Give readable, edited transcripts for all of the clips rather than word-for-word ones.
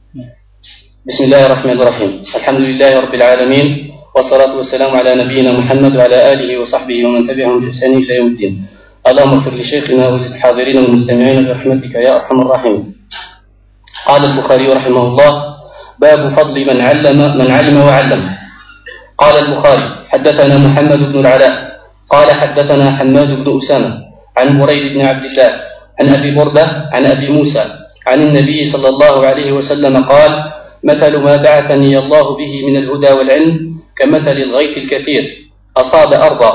بسم الله الرحمن الرحيم. الحمد لله رب العالمين، والصلاة والسلام على نبينا محمد وعلى آله وصحبه ومن تبعهم بإحسان إلى يوم الدين. اللهم اغفر لشيخنا وللحاضرين والمستمعين برحمتك يا أرحم الراحمين. قال البخاري رحمه الله: باب فضل من علم وعلم. قال البخاري: حدثنا محمد بن العلاء قال حدثنا حماد بن أسامة عن بريد بن عبد الله عن أبي بردة عن أبي موسى عن النبي صلى الله عليه وسلم قال: مثل ما بعثني الله به من الهدى والعلم كمثل الغيث الكثير أصاب أرضا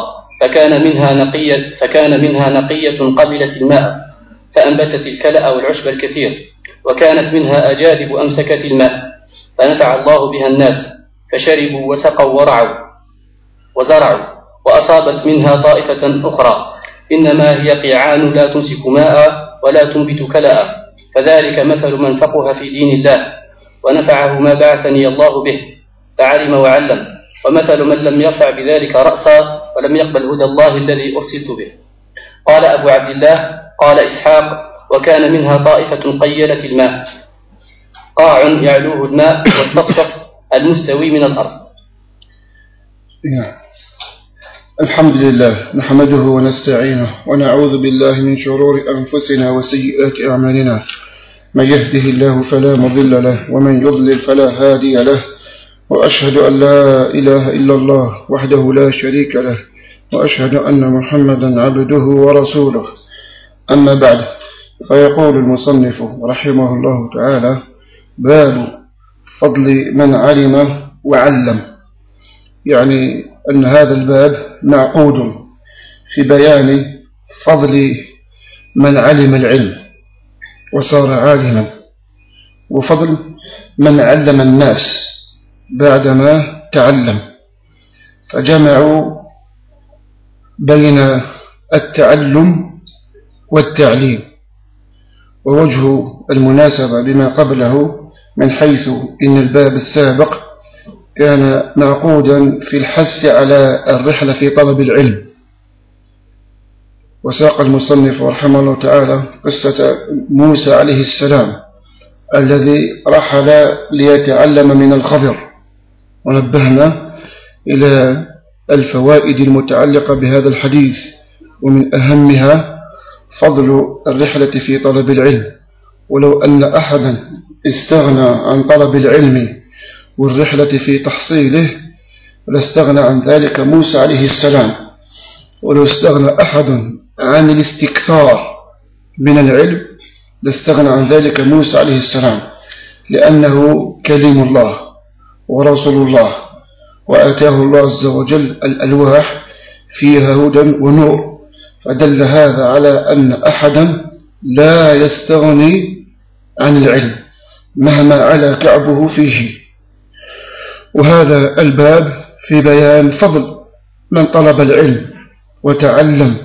فكان منها نقية قبلت الماء فأنبتت الكلأ والعشب الكثير، وكانت منها أجادب أمسكت الماء فنفع الله بها الناس فشربوا وسقوا وزرعوا. وأصابت منها طائفة أخرى إنما هي قيعان لا تمسك ماء ولا تنبت كلأ، فذلك مثل من فقه في دين الله ونفعه ما بعثني الله به فعلم وعلم، ومثل من لم يرفع بذلك رأسا ولم يقبل هدى الله الذي أرسلت به. قال أبو عبد الله: قال إسحاق: وكان منها طائفة قيلت الماء، قاع يعلوه الماء والسطح المستوي من الأرض. الحمد لله نحمده ونستعينه ونعوذ بالله من شرور أنفسنا وسيئات أعمالنا، من يهده الله فلا مضل له ومن يضلل فلا هادي له، وأشهد أن لا إله إلا الله وحده لا شريك له، وأشهد أن محمدا عبده ورسوله. أما بعد، فيقول المصنف رحمه الله تعالى: باب فضل من علم وعلم. يعني أن هذا الباب معقود في بيان فضل من علم العلم وصار عالما، وفضل من علم الناس بعدما تعلم، فجمعوا بين التعلم والتعليم. ووجه المناسبة بما قبله من حيث إن الباب السابق كان معقودا في الحث على الرحلة في طلب العلم، وساق المصنف رحمه الله تعالى قصة موسى عليه السلام الذي رحل ليتعلم من الخضر، ونبهنا إلى الفوائد المتعلقة بهذا الحديث، ومن أهمها فضل الرحلة في طلب العلم. ولو أن أحدا استغنى عن طلب العلم والرحلة في تحصيله لاستغنى عن ذلك موسى عليه السلام، ولو استغنى أحد عن الاستكثار من العلم لاستغنى عن ذلك موسى عليه السلام، لأنه كلم الله ورسول الله، وآتاه الله عز وجل الألواح فيها هدى ونور، فدل هذا على أن أحدا لا يستغني عن العلم مهما علا كعبه فيه. وهذا الباب في بيان فضل من طلب العلم وتعلم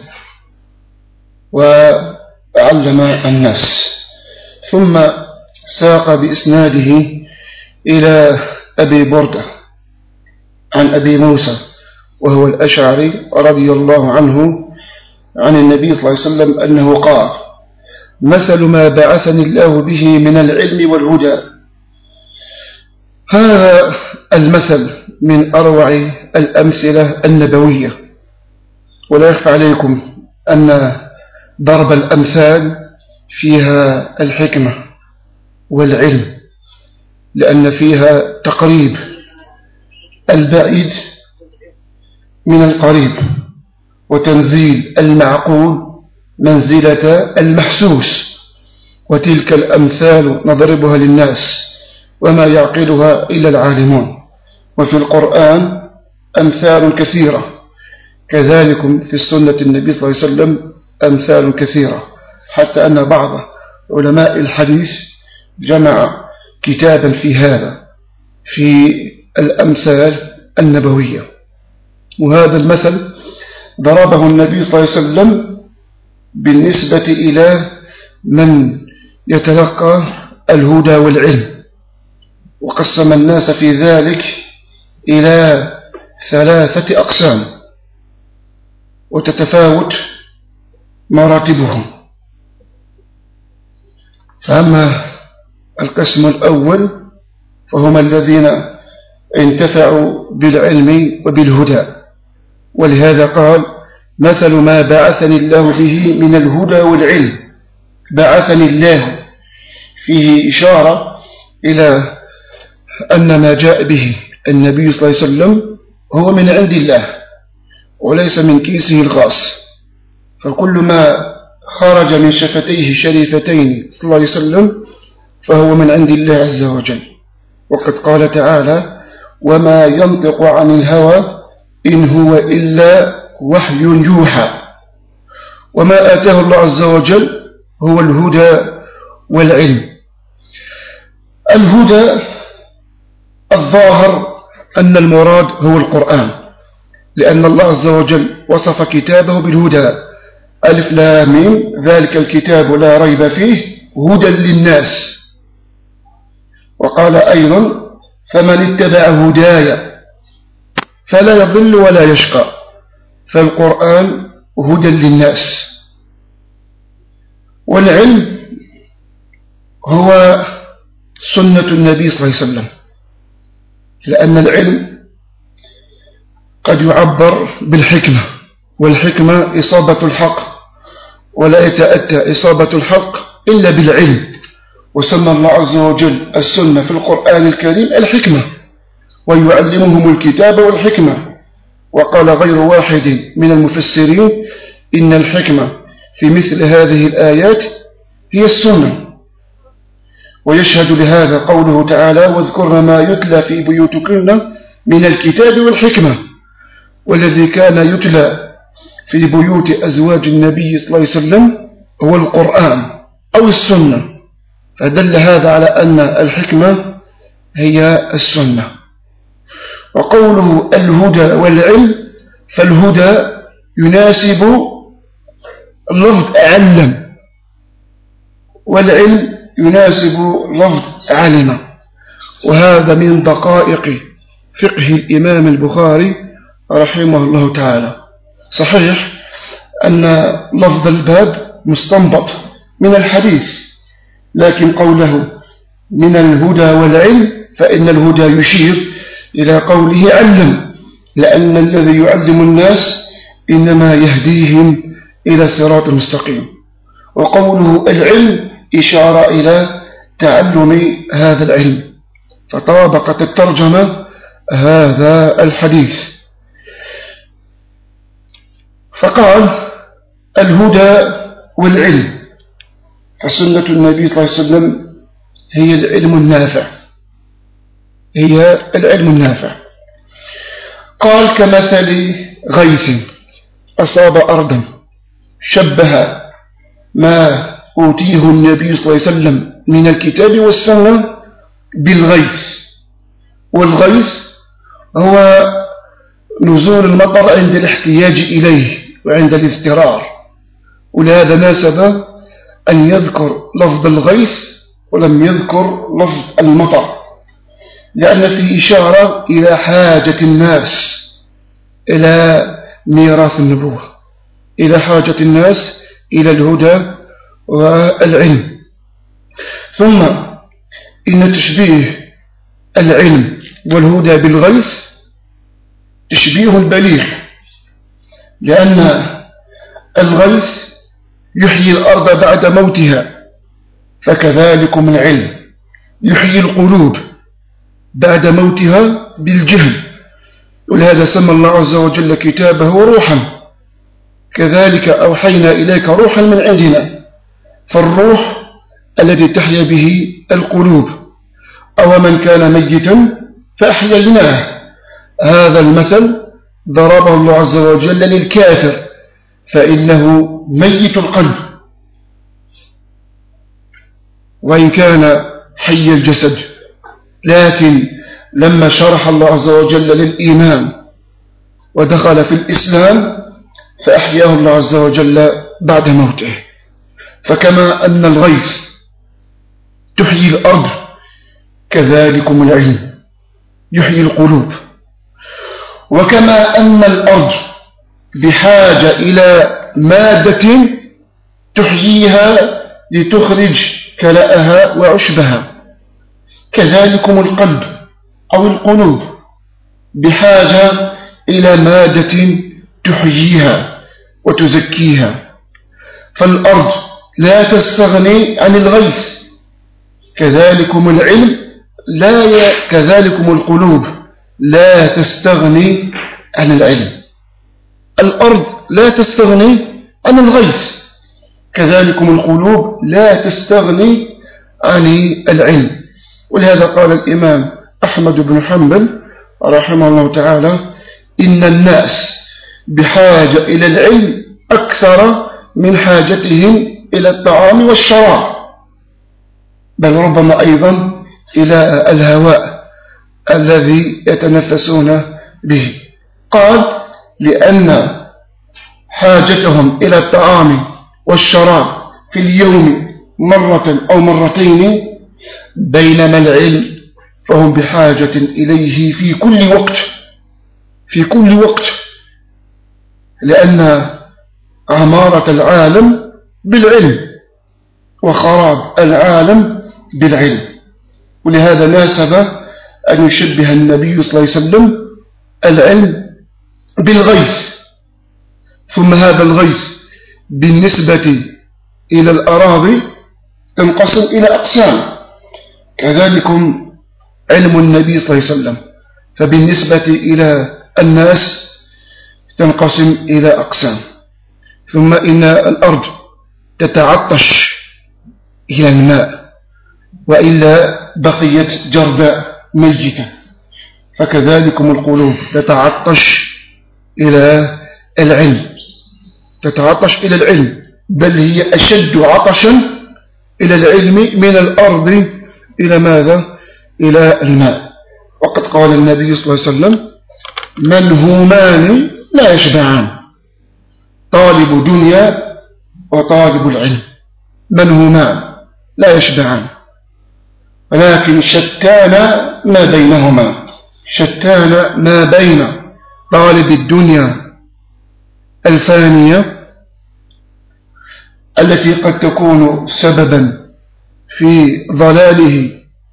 وعلم الناس. ثم ساق بإسناده إلى أبي بردة عن أبي موسى وهو الأشعري رضي الله عنه عن النبي صلى الله عليه وسلم أنه قال: مثل ما بعثني الله به من العلم والهدى. هذا المثل من أروع الأمثلة النبوية، ولا يخفى عليكم أن ضرب الأمثال فيها الحكمة والعلم، لأن فيها تقريب البعيد من القريب، وتنزيل المعقول منزلة المحسوس. وتلك الأمثال نضربها للناس وما يعقلها إلا العالمون. وفي القرآن أمثال كثيرة، كذلك في السنة النبي صلى الله عليه وسلم أمثال كثيرة، حتى أن بعض علماء الحديث جمع كتابا في هذا، في الأمثال النبوية. وهذا المثل ضربه النبي صلى الله عليه وسلم بالنسبة إلى من يتلقى الهدى والعلم، وقسم الناس في ذلك إلى 3 أقسام، وتتفاوت مراتبهم. فأما القسم الأول فهم الذين انتفعوا بالعلم وبالهدى، ولهذا قال مثل ما بعثني الله به من الهدى والعلم. بعثني الله فيه إشارة إلى أن ما جاء به النبي صلى الله عليه وسلم هو من عند الله وليس من كيسه الخاص، فكل ما خرج من شفتيه شريفتين صلى الله عليه وسلم فهو من عند الله عز وجل. وقد قال تعالى وما ينطق عن الهوى إن هو إلا وحي يوحى. وما آتاه الله عز وجل هو الهدى والعلم. الهدى الظاهر أن المراد هو القرآن، لأن الله عز وجل وصف كتابه بالهدى ألف لام ميم ذلك الكتاب لا ريب فيه هدى للناس. وقال أيضا فمن اتبع هداي فلا يضل ولا يشقى، فالقرآن هدى للناس. والعلم هو سنة النبي صلى الله عليه وسلم، لأن العلم قد يعبر بالحكمة، والحكمة إصابة الحق، ولا يتأتى إصابة الحق إلا بالعلم. وسمى الله عز وجل السنة في القرآن الكريم الحكمة، ويعلمهم الكتاب والحكمة. وقال غير واحد من المفسرين إن الحكمة في مثل هذه الآيات هي السنة. ويشهد لهذا قوله تعالى واذكرن ما يتلى في بيوتكن من الكتاب والحكمة، والذي كان يتلى في بيوت أزواج النبي صلى الله عليه وسلم هو القرآن أو السنة، فدل هذا على أن الحكمة هي السنة. وقوله الهدى والعلم، فالهدى يناسب لفظ علم، والعلم يناسب لفظ علم. وهذا من دقائق فقه الإمام البخاري رحمه الله تعالى. صحيح أن لفظ الباب مستنبط من الحديث، لكن قوله من الهدى والعلم فإن الهدى يشير إلى قوله علم، لأن الذي يعلم الناس إنما يهديهم إلى صراط مستقيم. وقوله العلم إشارة إلى تعلم هذا العلم، فطابقت الترجمة هذا الحديث. فقال الهدى والعلم، فسنة النبي صلى الله عليه وسلم هي العلم النافع، هي العلم النافع. قال كمثل غيث أصاب أرضا، شبه ما أوتيه النبي صلى الله عليه وسلم من الكتاب والسنة بالغيث. والغيث هو نزول المطر عند الاحتياج إليه وعند الاضطرار، ولهذا ناسب أن يذكر لفظ الغيث ولم يذكر لفظ المطر، لأن فيه إشارة إلى حاجة الناس إلى ميراث النبوة، إلى حاجة الناس إلى الهدى والعلم. ثم إن تشبيه العلم والهدى بالغيث تشبيه بليغ، لأن الغيث يحيي الأرض بعد موتها، فكذلكم العلم يحيي القلوب بعد موتها بالجهل. ولهذا سمى الله عز وجل كتابه روحا، كذلك أوحينا إليك روحا من عندنا. فالروح الذي تحيا به القلوب، أو من كان ميتا فأحييناه. هذا المثل ضربه الله عز وجل للكافر، فإنه ميت القلب وإن كان حي الجسد، لكن لما شرح الله عز وجل للإيمان ودخل في الإسلام فأحياه الله عز وجل بعد موته. فكما أن الغيث تحيي الأرض، كذلكم العلم يحيي القلوب. وكما أن الأرض بحاجة إلى مادة تحييها لتخرج كلأها وعشبها، كذلكم القلب أو القلوب بحاجة إلى مادة تحييها وتزكيها، فالأرض لا تستغني عن الغيث، كذلكم العلم كذلكم القلوب لا تستغني عن العلم. الأرض لا تستغني عن الغيث، كذلكم القلوب لا تستغني عن العلم. ولهذا قال الإمام أحمد بن حنبل رحمه الله تعالى: إن الناس بحاجة إلى العلم أكثر من حاجتهم إلى الطعام والشراب، بل ربما أيضا إلى الهواء الذي يتنفسون به. قال: لأن حاجتهم إلى الطعام والشراب في اليوم مرة أو مرتين، بينما العلم فهم بحاجة إليه في كل وقت، لأن عمارة العالم بالعلم وخراب العالم بالعلم. ولهذا ناسب أن يشبه النبي صلى الله عليه وسلم العلم بالغيث. ثم هذا الغيث بالنسبة إلى الأراضي تنقسم إلى أقسام، كذلكم علم النبي صلى الله عليه وسلم، فبالنسبة إلى الناس تنقسم إلى أقسام. ثم إن الأرض تتعطش إلى الماء، وإلا بقيت جرداء ميتة، فكذلكم القلوب تتعطش إلى العلم، بل هي أشد عطشا إلى العلم من الأرض إلى ماذا؟ إلى الماء. وقد قال النبي صلى الله عليه وسلم: منهومان لا يشبعان، طالب دنيا وطالب العلم، منهومان لا يشبعان، ولكن شتان ما بينهما، شتان ما بين طالب الدنيا الفانية التي قد تكون سببا في ضلاله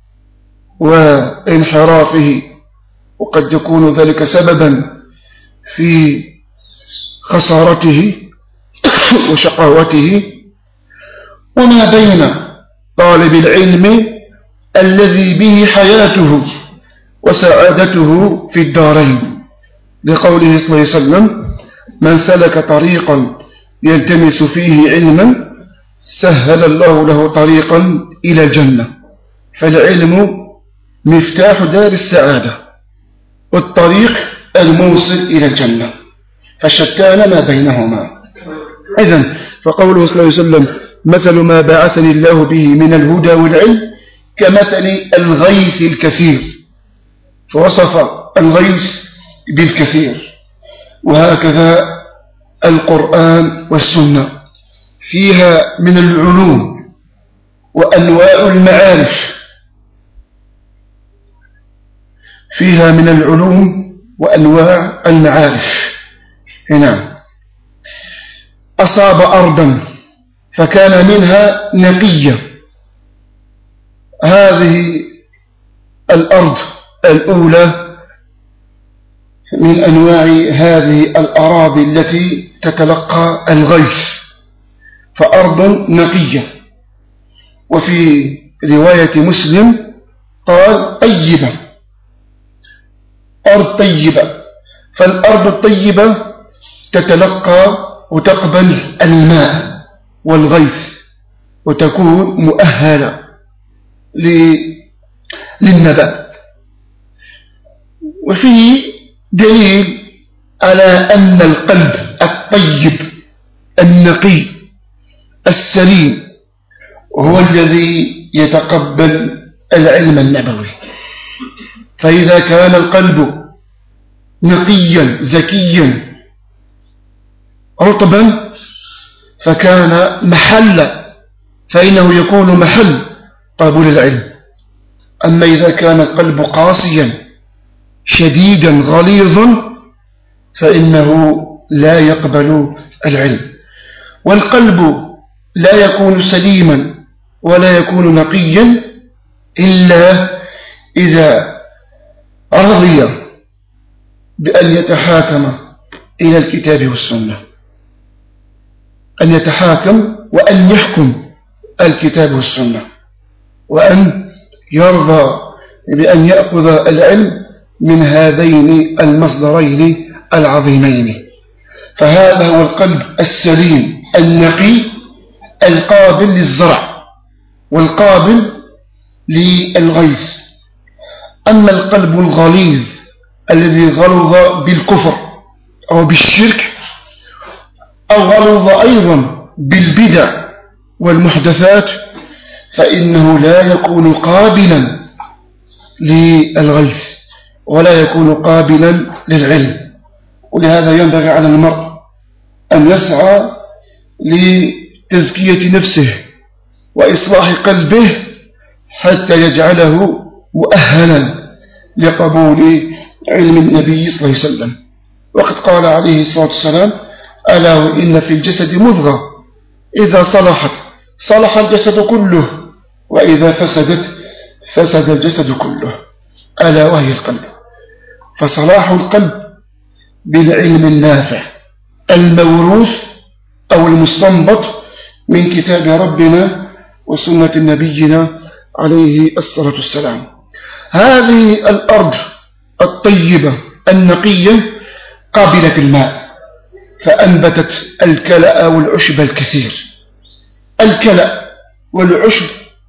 وانحرافه، وقد يكون ذلك سببا في خسارته وشقاوته، وما بين طالب العلم الذي به حياته وسعادته في الدارين، لقوله صلى الله عليه وسلم: من سلك طريقا يلتمس فيه علما سهل الله له طريقا إلى الجنة. فالعلم مفتاح دار السعادة والطريق الموصل إلى الجنة، فشتان ما بينهما. إذن فقوله صلى الله عليه وسلم: مثل ما بعثني الله به من الهدى والعلم كمثل الغيث الكثير، فوصف الغيث بالكثير. وهكذا القرآن والسنة فيها من العلوم وأنواع المعارف، فيها من العلوم وأنواع المعارف. هنا أصاب أرضا فكان منها نقية، هذه الأرض الأولى من أنواع هذه الأراضي التي تتلقى الغيث، فأرض نقية. وفي رواية مسلم قال: طيبة، أرض طيبة. فالأرض الطيبة تتلقى وتقبل الماء والغيث وتكون مؤهلة للنبات. وفيه دليل على أن القلب الطيب النقي السليم هو الذي يتقبل العلم النبوي. فإذا كان القلب نقيا زكيا رطبا فكان فإنه يكون محل قبول العلم. أما إذا كان القلب قاسيا شديدا غليظا فإنه لا يقبل العلم. والقلب لا يكون سليما ولا يكون نقيا إلا إذا رضي بأن يتحاكم إلى الكتاب والسنة، أن يتحاكم وأن يحكم الكتاب والسنة، وأن يرضى بأن يأخذ العلم من هذين المصدرين العظيمين. فهذا هو القلب السليم النقي القابل للزرع والقابل للغيث. أما القلب الغليظ الذي غلظ بالكفر أو بالشرك أو غلظ أيضا بالبدع والمحدثات فإنه لا يكون قابلا للغيث ولا يكون قابلا للعلم. ولهذا ينبغي على المرء أن يسعى لتزكية نفسه وإصلاح قلبه حتى يجعله مؤهلا لقبول علم النبي صلى الله عليه وسلم. وقد قال عليه الصلاة والسلام: ألا وإن في الجسد مضغة إذا صلحت صلح الجسد كله وإذا فسدت فسد الجسد كله، ألا وهي القلب. فصلاح القلب بالعلم النافع الموروث أو المستنبط من كتاب ربنا وسنة نبينا عليه الصلاة والسلام. هذه الأرض الطيبة النقية قابلة الماء فأنبتت الكلأ والعشب الكثير. الكلأ والعشب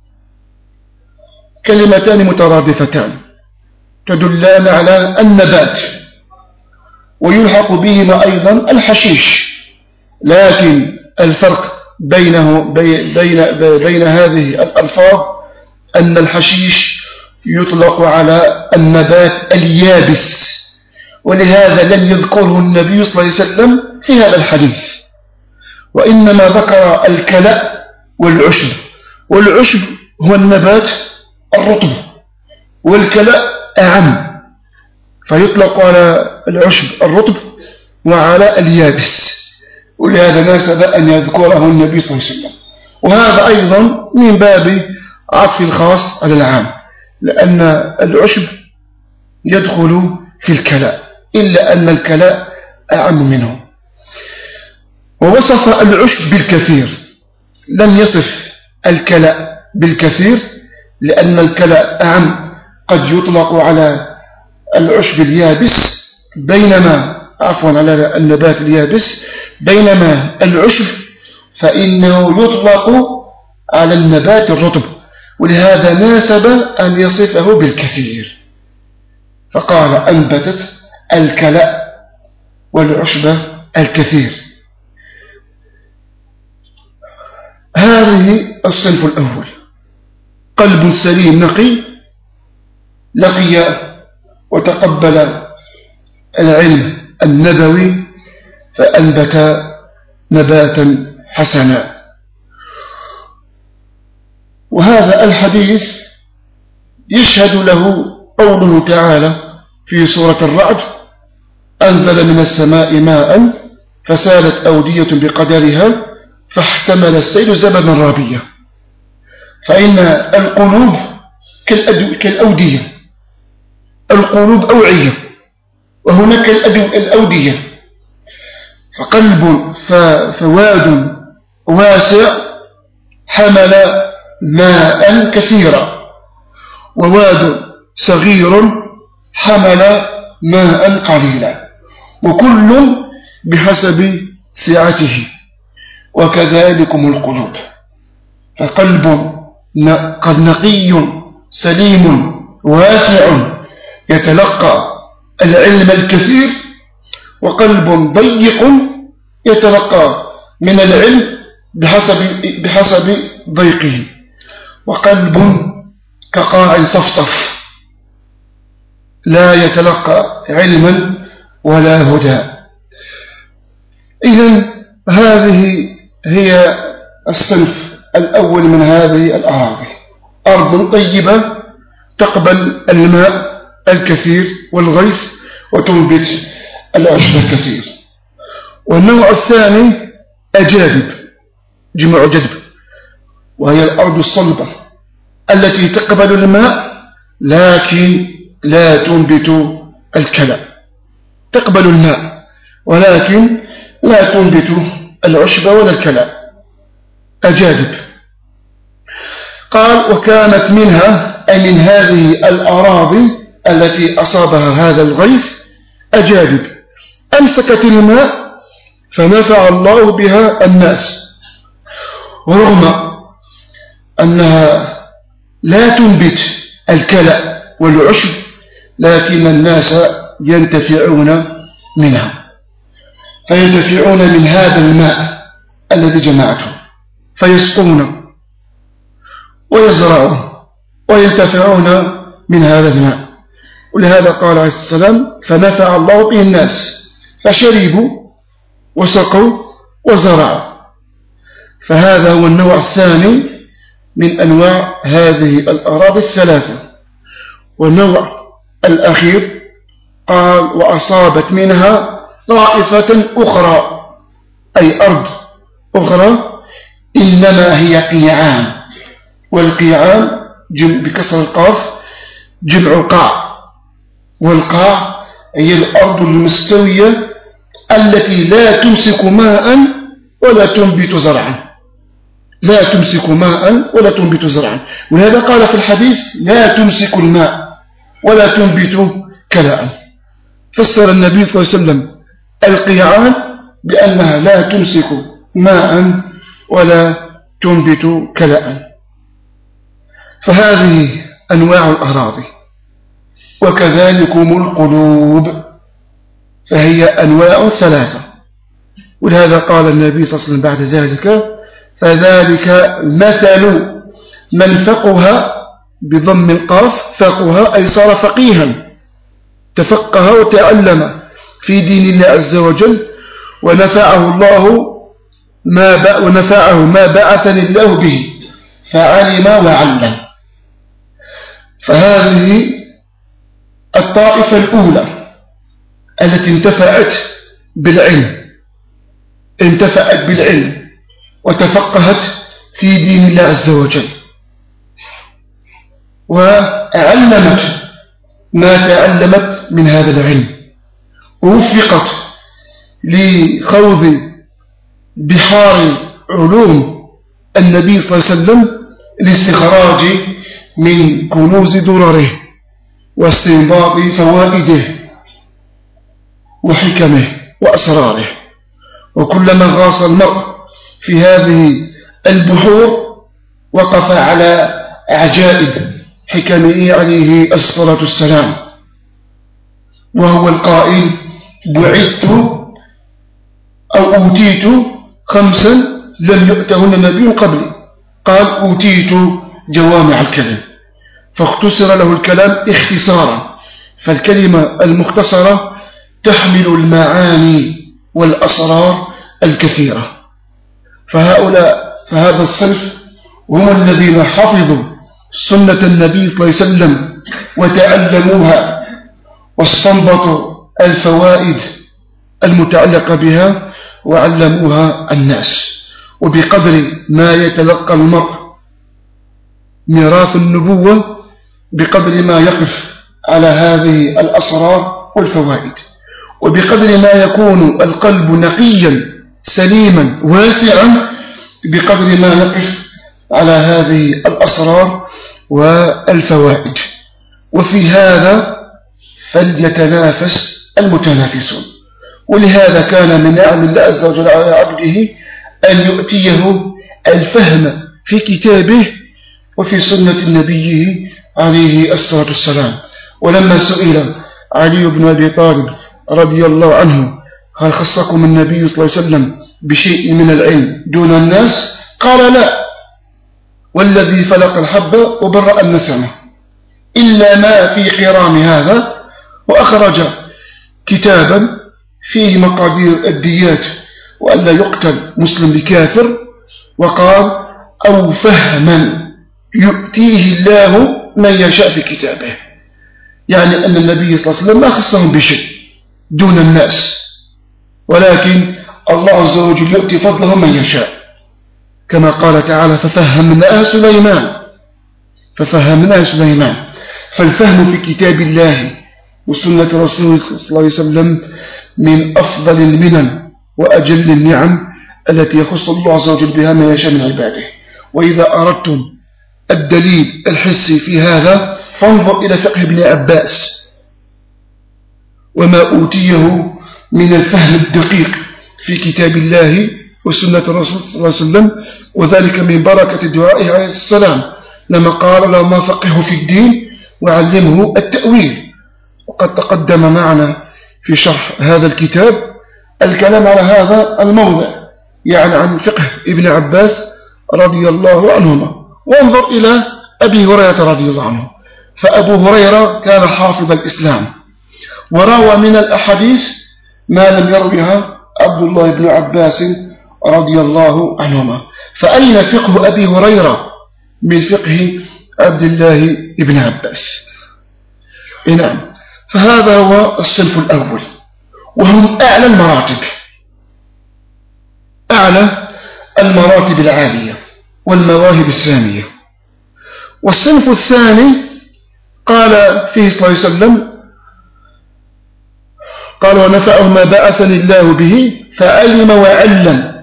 كلمتان مترادفتان تدلان على النبات، ويلحق بهما أيضا الحشيش، لكن الفرق بين هذه الألفاظ أن الحشيش يطلق على النبات اليابس، ولهذا لم يذكره النبي صلى الله عليه وسلم في هذا الحديث، وإنما ذكر الكلأ والعشب. والعشب هو النبات الرطب، والكلأ أعم، فيطلق على العشب الرطب وعلى اليابس، ولهذا ناسب أن يذكره النبي صلى الله عليه وسلم. وهذا أيضا من باب عطف الخاص على العام، لأن العشب يدخل في الكلاء إلا أن الكلاء أعم منه. ووصف العشب بالكثير، لم يصف الكلاء بالكثير، لأن الكلاء أعم، قد يطلق على العشب اليابس على النبات اليابس، بينما العشب فإنه يطلق على النبات الرطب، ولهذا ناسب أن يصفه بالكثير، فقال أنبتت الكلأ والعشب الكثير. هذه الصنف الأول، قلب سليم نقي لقي وتقبل العلم النبوي فأنبت نباتا حسنا. وهذا الحديث يشهد له قوله تعالى في سورة الرعد: أنزل من السماء ماء فسالت أودية بقدرها فاحتمل السيل زبدا رابيا. فإن القلوب كالأودية، القلوب أوعية، وهناك الأودية، فقلب فواد واسع حمل ماء كثيرا، وواد صغير حمل ماء قليلا، وكل بحسب سعته، وكذلكم القلوب. فقلب قد نقي سليم واسع يتلقى العلم الكثير، وقلب ضيق يتلقى من العلم بحسب ضيقه، وقلب كقاع صفصف لا يتلقى علما ولا هدى. إذن هذه هي الصنف الأول من هذه الأراضي، أرض طيبة تقبل الماء الكثير والغيث وتنبت العشب الكثير. والنوع الثاني أجادب، جمع جدب، وهي الأرض الصلبة التي تقبل الماء لكن لا تنبت الكلى، تقبل الماء ولكن لا تنبت العشب ولا الكلى، أجادب. قال وكانت منها أي من هذه الأراضي التي أصابها هذا الغيث أجادب أمسكت الماء فنفع الله بها الناس، رغم أنها لا تنبت الكلى والعشب لكن الناس ينتفعون منها، فينتفعون من هذا الماء الذي جمعته فيسقون ويزرعون وينتفعون من هذا الماء. ولهذا قال عليه السلام فنفع الله به الناس فشربوا وسقوا وزرعوا. فهذا هو النوع الثاني من أنواع هذه الأراضي الثلاثة. والنوع الأخير قال وأصابت منها طائفة أخرى أي أرض أخرى إنما هي قيعان، والقيعان بكسر القاف جمع قاع، والقاع هي الأرض المستوية التي لا تمسك ماء ولا تنبت زرعا، لا تمسك ماء ولا تنبت زرعا. ولهذا قال في الحديث لا تمسك الماء ولا تنبت كلاء. فسر النبي صلى الله عليه وسلم القيعان بأنها لا تمسك ماء ولا تنبت كلاء. فهذه أنواع الأراضي. وكذلكم القلوب فهي أنواع ثلاثة. ولهذا قال النبي صلى الله عليه وسلم بعد ذلك فذلك مثل من فقه بضم القاف، فقه أي صار فقيها، تفقه وتعلم في دين الله عز وجل ونفعه ما بعثني الله به فعلم وعلم. فهذه الطائفة الأولى التي انتفعت بالعلم وتفقهت في دين الله عز وجل وعلمت ما تعلمت من هذا العلم، ووفقت لخوض بحار علوم النبي صلى الله عليه وسلم لاستخراج من كنوز درره واستنباط فوائده وحكمه وأسراره. وكلما غاص المرء في هذه البحور وقف على عجائب حكمه عليه الصلاة والسلام، وهو القائل بعثت أو أوتيت 5 لم يؤتهن نبي قبلي، قال أوتيت جوامع الكلم، فاختصر له الكلام اختصارا، فالكلمة المختصرة تحمل المعاني والأسرار الكثيرة. فهذا الصنف هم الذين حفظوا سنة النبي صلى الله عليه وسلم وتعلموها واستنبطوا الفوائد المتعلقة بها وعلموها الناس. وبقدر ما يتلقى المرء ميراث النبوة بقدر ما يقف على هذه الأسرار والفوائد، وبقدر ما يكون القلب نقيا سليما واسعا بقدر ما يقف على هذه الأسرار والفوائد. وفي هذا فليتنافس المتنافسون. ولهذا كان من نعم الله عز وجل على عبده أن يؤتيه الفهم في كتابه وفي سنة نبيه عليه الصلاة والسلام. ولما سئل علي بن أبي طالب رضي الله عنه هل خصكم النبي صلى الله عليه وسلم بشيء من العلم دون الناس؟ قال لا، والذي فلق الحب وبرأ النسمة إلا ما في قرام هذا. وأخرج كتابا فيه مقادير الديات وألا يقتل مسلم بكافر، وقال أو فهما يؤتيه الله من يشاء في كتابه، يعني أن النبي صلى الله عليه وسلم ما خصهم بشيء دون الناس، ولكن الله عز وجل يؤتي فضله من يشاء، كما قال تعالى ففهمناها سليمان. فالفهم في كتاب الله وسنة رسوله صلى الله عليه وسلم من أفضل المنن وأجل النعم التي يخص الله عز وجل بها ما يشاء من عباده. وإذا أردتم الدليل الحسي في هذا فانظر إلى فقه ابن عباس وما أوتيه من الفهم الدقيق في كتاب الله وسنة الرسول صلى الله عليه وسلم، وذلك من بركة دعائه عليه السلام لما قال له ما فقهه في الدين وعلمه التأويل. وقد تقدم معنا في شرح هذا الكتاب الكلام على هذا الموضع، يعني عن فقه ابن عباس رضي الله عنهما. وانظر إلى أبي هريرة رضي الله عنه، فأبو هريرة كان حافظ الإسلام وروى من الأحاديث ما لم يروها عبد الله بن عباس رضي الله عنهما. فأين فقه أبي هريرة من فقه عبد الله بن عباس؟ نعم، فهذا هو الصنف الأول، وهم أعلى المراتب، أعلى المراتب العالية والمواهب السامية. والصنف الثاني قال فيه صلى الله عليه وسلم قال ونفعه ما بعثني الله به فعلم وعلم،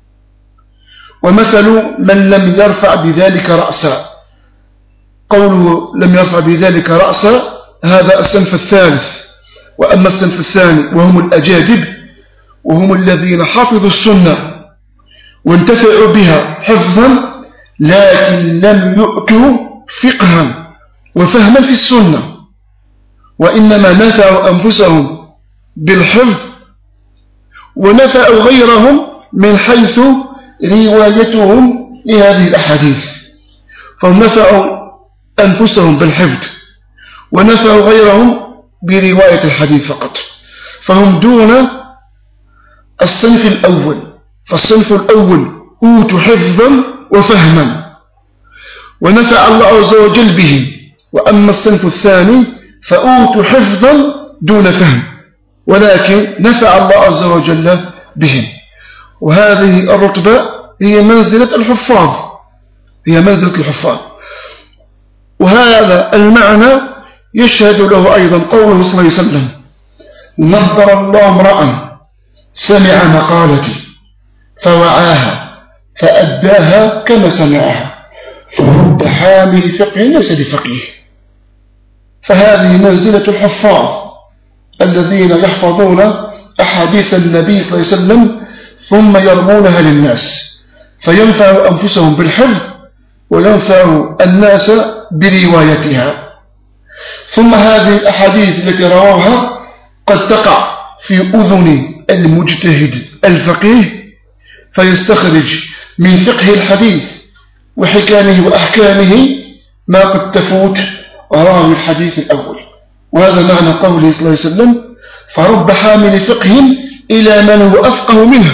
ومثل من لم يرفع بذلك رأسا. قوله لم يرفع بذلك رأسا هذا الصنف الثالث. وأما الصنف الثاني وهم الأجادب، وهم الذين حفظوا السنة وانتفعوا بها حفظا لكن لم يؤتوا فقها وفهما في السنة، وإنما نفعوا أنفسهم بالحفظ ونفعوا غيرهم من حيث روايتهم لهذه الأحاديث. فهم نفعوا أنفسهم بالحفظ ونفعوا غيرهم برواية الحديث فقط، فهم دون الصنف الأول. فالصنف الأول أوتوا حفظا وفهما ونفع الله عز وجل بهم، وأما الصنف الثاني فأوتوا حفظا دون فهم ولكن نفع الله عز وجل بهم. وهذه الرتبة هي منزلة الحفاظ، هي منزلة الحفاظ. وهذا المعنى يشهد له أيضا قوله صلى الله عليه وسلم نظر الله امرأ سمع مقالتي فوعاها فأداها كما سمعها فرب حامل فقه ليس بفقيه. فهذه منزلة الحفاظ الذين يحفظون أحاديث النبي صلى الله عليه وسلم ثم يرمونها للناس فينفع أنفسهم بالحفظ وينفع الناس بروايتها. ثم هذه الأحاديث التي رواها قد تقع في أذن المجتهد الفقيه فيستخرج من فقه الحديث وحكامه وأحكامه ما قد تفوت راوي الحديث الأول. وهذا معنى قوله صلى الله عليه وسلم فرب حامل فقه إلى من هو أفقه منه،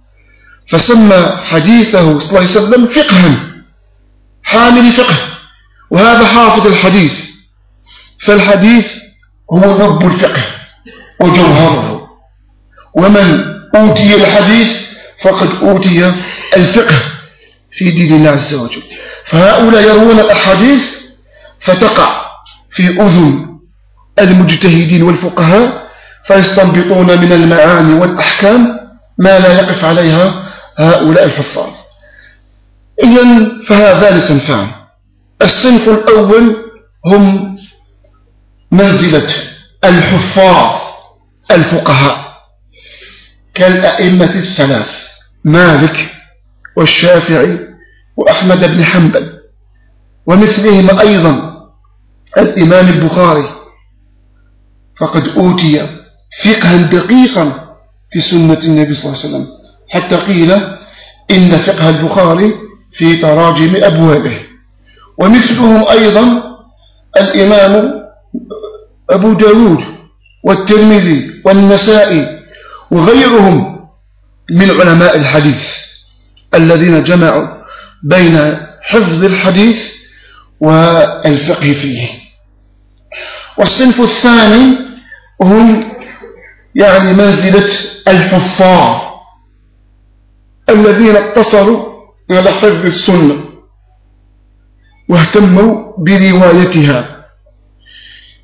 فسمى حديثه صلى الله عليه وسلم فقها، حامل فقه، وهذا حافظ الحديث. فالحديث هو لب الفقه وجوهره، ومن أوتي الحديث فقد أوتي الفقه في دين الله عز وجل. فهؤلاء يروون الأحاديث فتقع في أذن المجتهدين والفقهاء فيستنبطون من المعاني والأحكام ما لا يقف عليها هؤلاء الحفاظ. إذن فهذان صنفان. الصنف الأول هم منزلة الحفاظ الفقهاء كالأئمة الثلاث مالك والشافعي وأحمد بن حنبل، ومثلهم أيضا الإمام البخاري فقد أوتي فقها دقيقا في سنة النبي صلى الله عليه وسلم حتى قيل إن فقه البخاري في تراجم أبوابه. ومثلهم أيضا الإمام أبو داود والترمذي والنسائي وغيرهم من علماء الحديث الذين جمعوا بين حفظ الحديث والفقه فيه. والصنف الثاني هم يعني منزلة الحفاظ الذين اقتصروا على حفظ السنة واهتموا بروايتها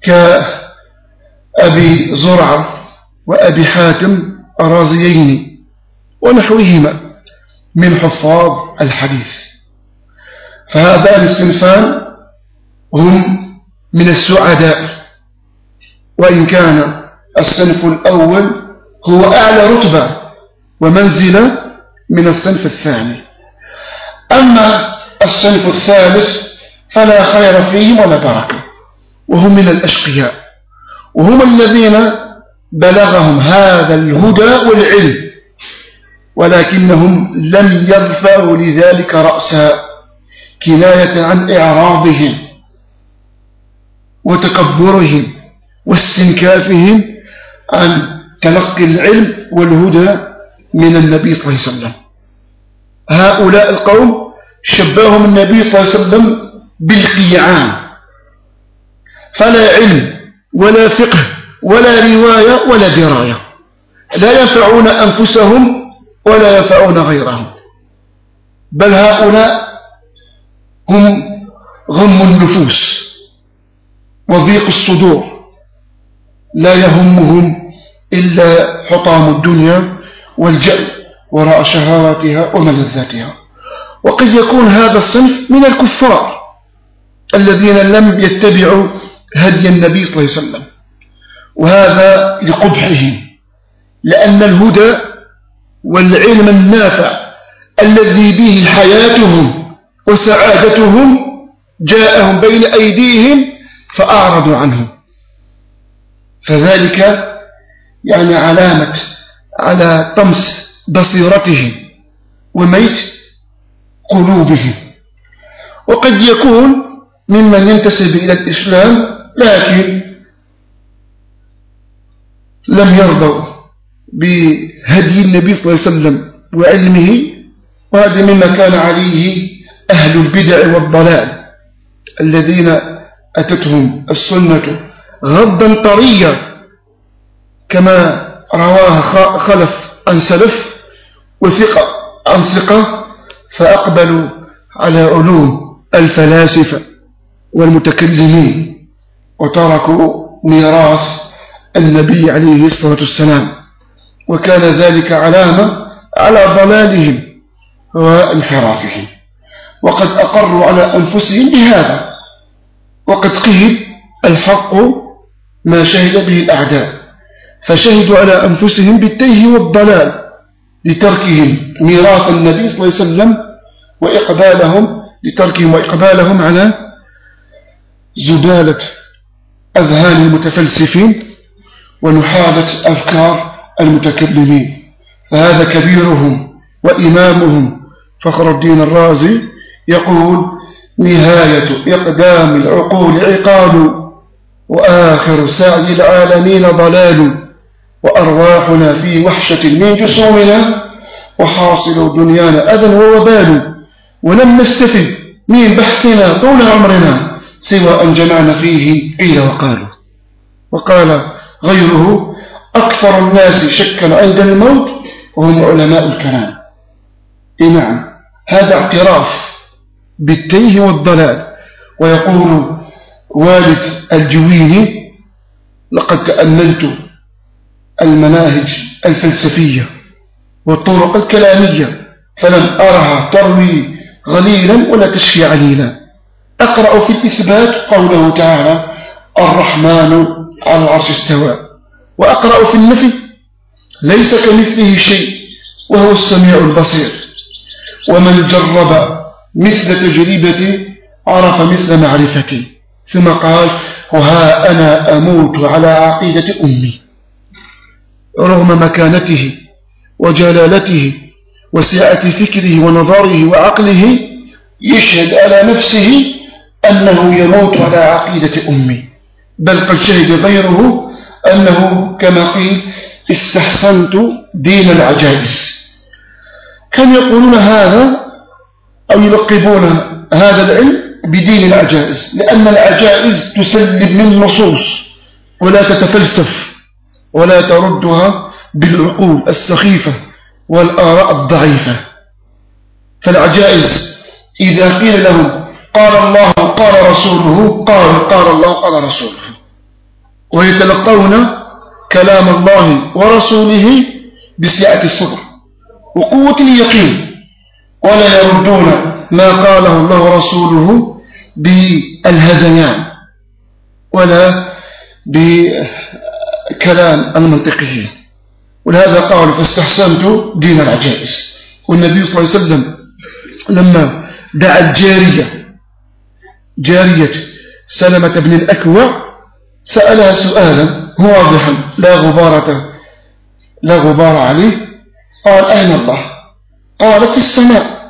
كأبي زرعة وأبي حاتم الرازيين ونحوهما من حفاظ الحديث. فهذان الصنفان هم من السعداء، وإن كان الصنف الأول هو أعلى رتبة ومنزلة من الصنف الثاني. أما الصنف الثالث فلا خير فيهم ولا بركة، وهم من الأشقياء، وهم الذين بلغهم هذا الهدى والعلم ولكنهم لم يرفعوا لذلك رأسا، كناية عن إعراضهم وتكبرهم واستنكافهم عن تلقي العلم والهدى من النبي صلى الله عليه وسلم. هؤلاء القوم شبههم النبي صلى الله عليه وسلم بالقيعان، فلا علم ولا فقه ولا رواية ولا دراية، لا ينفعون أنفسهم ولا ينفعون غيرهم، بل هؤلاء هم غم النفوس وضيق الصدور، لا يهمهم إلا حطام الدنيا والجأل وراء شهواتها وملذاتها. وقد يكون هذا الصنف من الكفار الذين لم يتبعوا هدي النبي صلى الله عليه وسلم، وهذا لقبحهم، لأن الهدى والعلم النافع الذي به حياتهم وسعادتهم جاءهم بين أيديهم فأعرضوا عنه، فذلك يعني علامة على طمس بصيرتهم وميت قلوبهم. وقد يكون ممن ينتسب إلى الإسلام لكن لم يرضوا بهدي النبي صلى الله عليه وسلم وعلمه، وهذا مما كان عليه أهل البدع والضلال الذين أتتهم السنة غضا طريا كما رواها خلف عن سلف وثقة عن ثقة، فأقبلوا على علوم الفلاسفة والمتكلمين وتركوا ميراث النبي عليه الصلاة والسلام، وكان ذلك علامة على ضلالهم وانحرافهم، وقد أقروا على أنفسهم بهذا. وقد قيل الحق ما شهد به الأعداء، فشهدوا على أنفسهم بالتيه والضلال لتركهم ميراث النبي صلى الله عليه وسلم وإقبالهم على زبالة أذهان المتفلسفين ونحابة أفكار المتكلمين. فهذا كبيرهم وإمامهم فخر الدين الرازي يقول: نهاية إقدام العقول عقال، وآخر سعي العالمين ضلال، وأرواحنا في وحشة من جسومنا، وحاصل دنيانا أذى ووبال، ولم نستفد من بحثنا طول عمرنا سوى أن جمعنا فيه قيل وقالوا. وقال غيره: أكثر الناس شكا عند الموت وهم علماء الكلام. نعم، هذا اعتراف بالتيه والضلال. ويقول والد الجويني: لقد تأملت المناهج الفلسفية والطرق الكلامية فلم أرها تروي غليلا ولا تشفي عليلا. أقرأ في الإثبات قوله تعالى: الرحمن على العرش استوى، وأقرأ في النفي: ليس كمثله شيء وهو السميع البصير. ومن جرب مثل تجربتي عرف مثل معرفتي. ثم قال: وها أنا أموت على عقيدة أمي. رغم مكانته وجلالته وسعة فكره ونظره وعقله يشهد على نفسه أنه يموت على عقيدة أمي، بل قد شهد غيره أنه كما قيل: استحسنت دين العجائز. كانوا يقولون هذا أو يلقبون هذا العلم بدين العجائز، لأن العجائز تسلم من النصوص ولا تتفلسف ولا تردها بالعقول السخيفة والآراء الضعيفة. فالعجائز إذا قيل لهم قال الله قال رسوله قالوا قال الله قال رسوله، ويتلقون كلام الله ورسوله بسعة الصدر وقوة اليقين، ولا يردون ما قاله الله ورسوله بالهذيان ولا بكلام المنطقيين. ولهذا قال فاستحسنت دين العجائز. والنبي صلى الله عليه وسلم لما دعا جارية سلمة بن الأكوع سألها سؤالا واضحا لا غبار عليه، قال أين الله؟ قالت في السماء.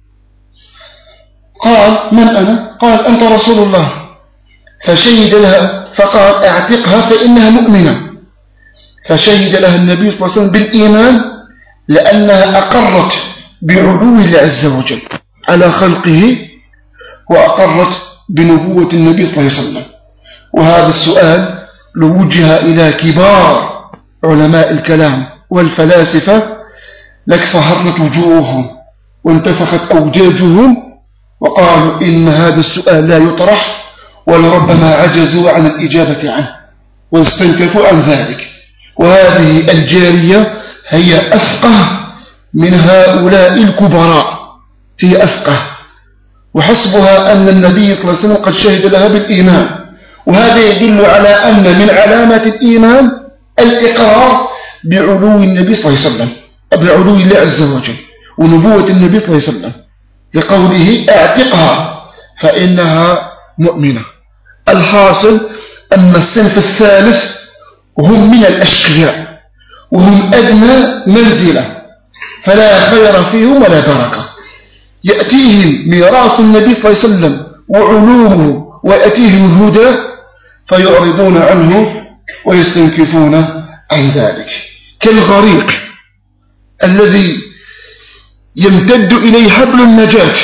قال من أنا؟ قال أنت رسول الله. فشهد لها فقال اعتقها فإنها مؤمنة. فشهد لها النبي صلى الله عليه وسلم بالإيمان لأنها أقرت بعلو الله عز وجل على خلقه، وأقرت بنبوة النبي صلى الله عليه وسلم. وهذا السؤال لو وجه إلى كبار علماء الكلام والفلاسفة لاكفهرت وجوههم وانتفخت أوجاجهم وقالوا إن هذا السؤال لا يطرح، ولربما عجزوا عن الإجابة عنه واستنكفوا عن ذلك. وهذه الجارية هي أفقه من هؤلاء الكبراء، هي أفقه، وحسبها أن النبي صلى الله عليه وسلم قد شهد لها بالإيمان. وهذا يدل على أن من علامات الإيمان الإقرار بعلو النبي صلى الله عليه وسلم، بعلو الله عز وجل ونبوة النبي صلى الله عليه وسلم، لقوله اعتقها فإنها مؤمنة. الحاصل أن الصنف الثالث هم من الأشقياء وهم أدنى منزلة، فلا خير فيهم ولا بركة. يأتيهم ميراث النبي صلى الله عليه وسلم وعلومه ويأتيهم الهدى فيعرضون عنه ويستنكفون عن ذلك، كالغريق الذي يمتد إليه حبل النجاة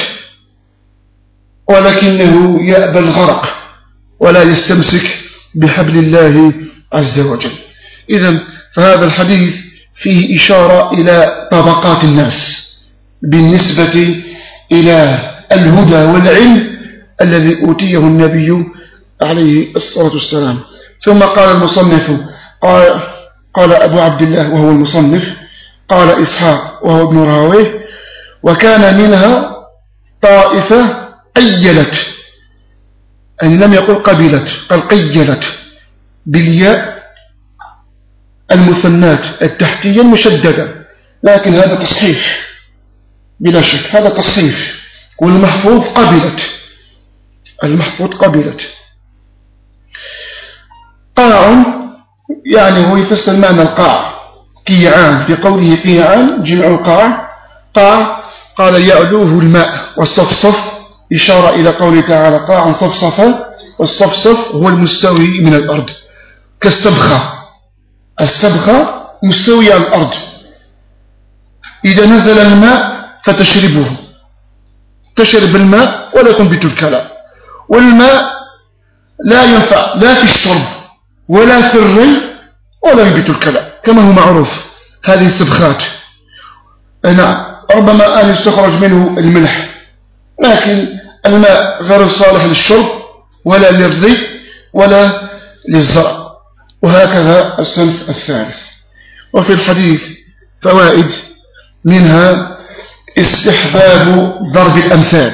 ولكنه يأبى الغرق ولا يستمسك بحبل الله عز وجل. إذن فهذا الحديث فيه إشارة إلى طبقات الناس بالنسبة إلى الهدى والعلم الذي أوتيه النبي عليه الصلاة والسلام. ثم قال المصنف قال أبو عبد الله وهو المصنف، قال إسحاق وهو ابن راهويه: وكان منها طائفة قيلت، أن لم يقل قبلت، قال قيلت بالياء المثنات التحتية المشددة، لكن هذا تصحيف بلا شك، هذا تصحيف. والمحفوظ قبلت، المحفوظ قبلت. قاع يعني هو يفسر معنى القاع، قيعان، في قوله قيعان جمع القاع. قاع قال يعلوه الماء، والصفصف إشارة إلى قوله تعالى قاعا صفصفا، والصفصف هو المستوي من الأرض كالسبخة، السبخة مستوية على الأرض، إذا نزل الماء فتشربه، تشرب الماء ولا تنبت الكلى. والماء لا ينفع لا في الشرب ولا في الري ولا ينبت الكلى كما هو معروف. هذه السبخات نعم، ربما أن يستخرج منه الملح، لكن الماء غير صالح للشرب ولا للري ولا للزرع. وهكذا الصنف الثالث. وفي الحديث فوائد، منها استحباب ضرب الأمثال،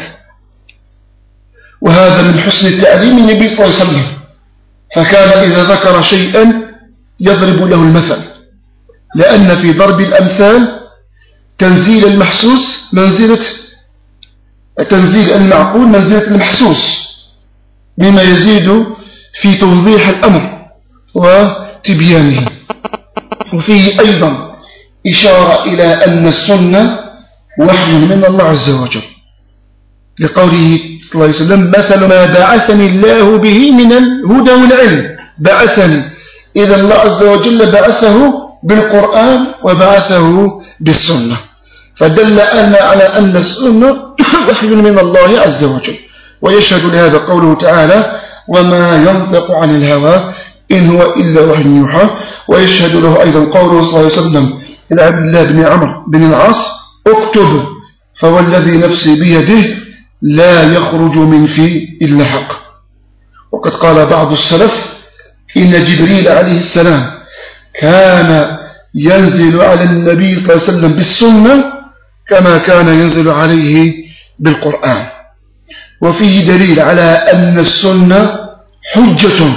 وهذا من حسن تعليم النبي صلى الله عليه وسلم، فكان إذا ذكر شيئا يضرب له المثل، لأن في ضرب الأمثال تنزيل المحسوس منزلة تنزيل المعقول منزلة المحسوس، بما يزيد في توضيح الأمر وتبيانه. وفيه أيضا إشارة إلى أن السنة وحي من الله عز وجل، لقوله صلى الله عليه وسلم مثل ما بعثني الله به من الهدى والعلم. بعثني، إذا الله عز وجل بعثه بالقرآن وبعثه بالسنة، فدل على أن السنة وحي من الله عز وجل. ويشهد لهذا قوله تعالى وما ينطق عن الهوى إن هو إلا وحي يوحى. ويشهد له أيضا قوله صلى الله عليه وسلم إلى عبد الله بن عمرو بن العاص اكتب فوالذي نفسي بيده لا يخرج من في إلا حق. وقد قال بعض السلف إن جبريل عليه السلام كان ينزل على النبي صلى الله عليه وسلم بالسنة كما كان ينزل عليه بالقرآن. وفيه دليل على أن السنة حجة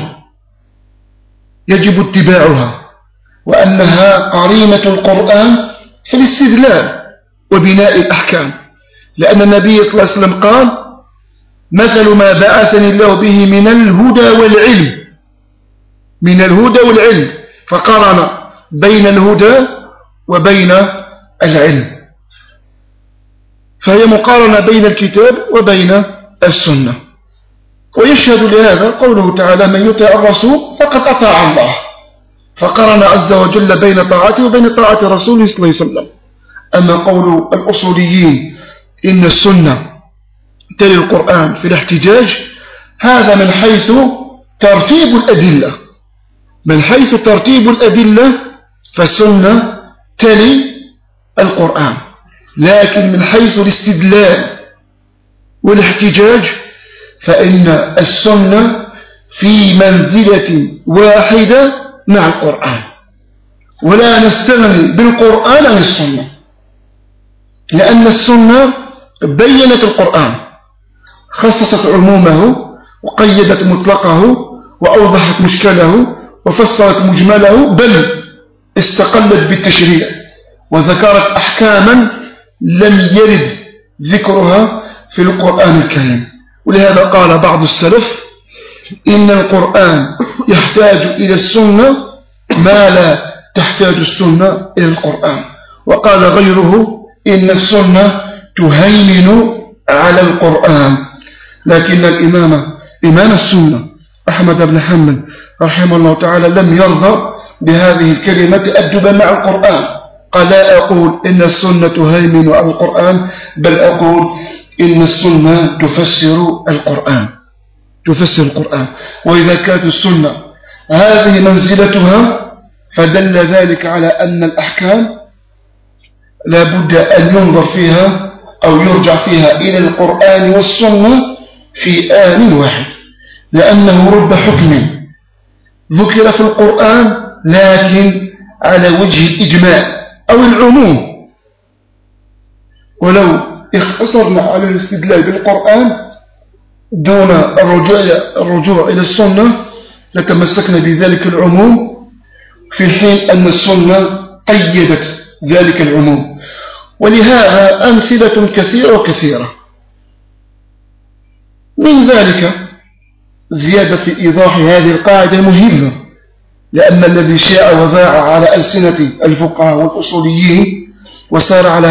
يجب اتباعها، وأنها قرينة القرآن في الاستدلال وبناء الأحكام، لأن النبي صلى الله عليه وسلم قال: مثل ما بعثني الله به من الهدى والعلم، من الهدى والعلم، فقارن بين الهدى وبين العلم، فهي مقارنة بين الكتاب وبين السنة. ويشهد لهذا قوله تعالى: من يطع الرسول فقد أطاع الله، فقارن عز وجل بين طاعته وبين طاعة رسوله صلى الله عليه وسلم. أما قول الأصوليين إن السنة تلي القرآن في الاحتجاج، هذا من حيث ترتيب الأدلة، من حيث ترتيب الأدلة فالسنة تلي القرآن، لكن من حيث الاستدلال والاحتجاج فإن السنة في منزلة واحدة مع القرآن، ولا نستغني بالقرآن عن السنة، لأن السنة بيّنت القرآن، خصصت عمومه وقيدت مطلقه وأوضحت مشكله وفصلت مجمله، بل استقلت بالتشريع وذكرت أحكاما لم يرد ذكرها في القرآن الكريم. ولهذا قال بعض السلف: إن القرآن يحتاج إلى السنة ما لا تحتاج السنة إلى القرآن. وقال غيره: إن السنة تهيمن على القرآن. لكن إمام السنة أحمد بن حنبل رحمه الله تعالى لم يرضى بهذه الكلمة تأدبا مع القرآن، قال: لا أقول إن السنة تهيمن على القرآن، بل أقول إن السنة تفسر القرآن، تفسر القرآن. وإذا كانت السنة هذه منزلتها فدل ذلك على أن الأحكام لا بد أن ينظر فيها أو يرجع فيها إلى القرآن والسنة في آن واحد، لأنه رب حكم ذكر في القرآن لكن على وجه الإجماع أو العموم. ولو اختصرنا على الاستدلال بالقرآن دون الرجوع إلى السنة لتمسكنا بذلك العموم، في حين أن السنة قيدت ذلك العموم. ولهذا أمثلة كثيرة وكثيرة، من ذلك زيادة في إيضاح هذه القاعدة المهمة، لأن الذي شاء وذاع على ألسنة الفقهاء والأصوليين وسار على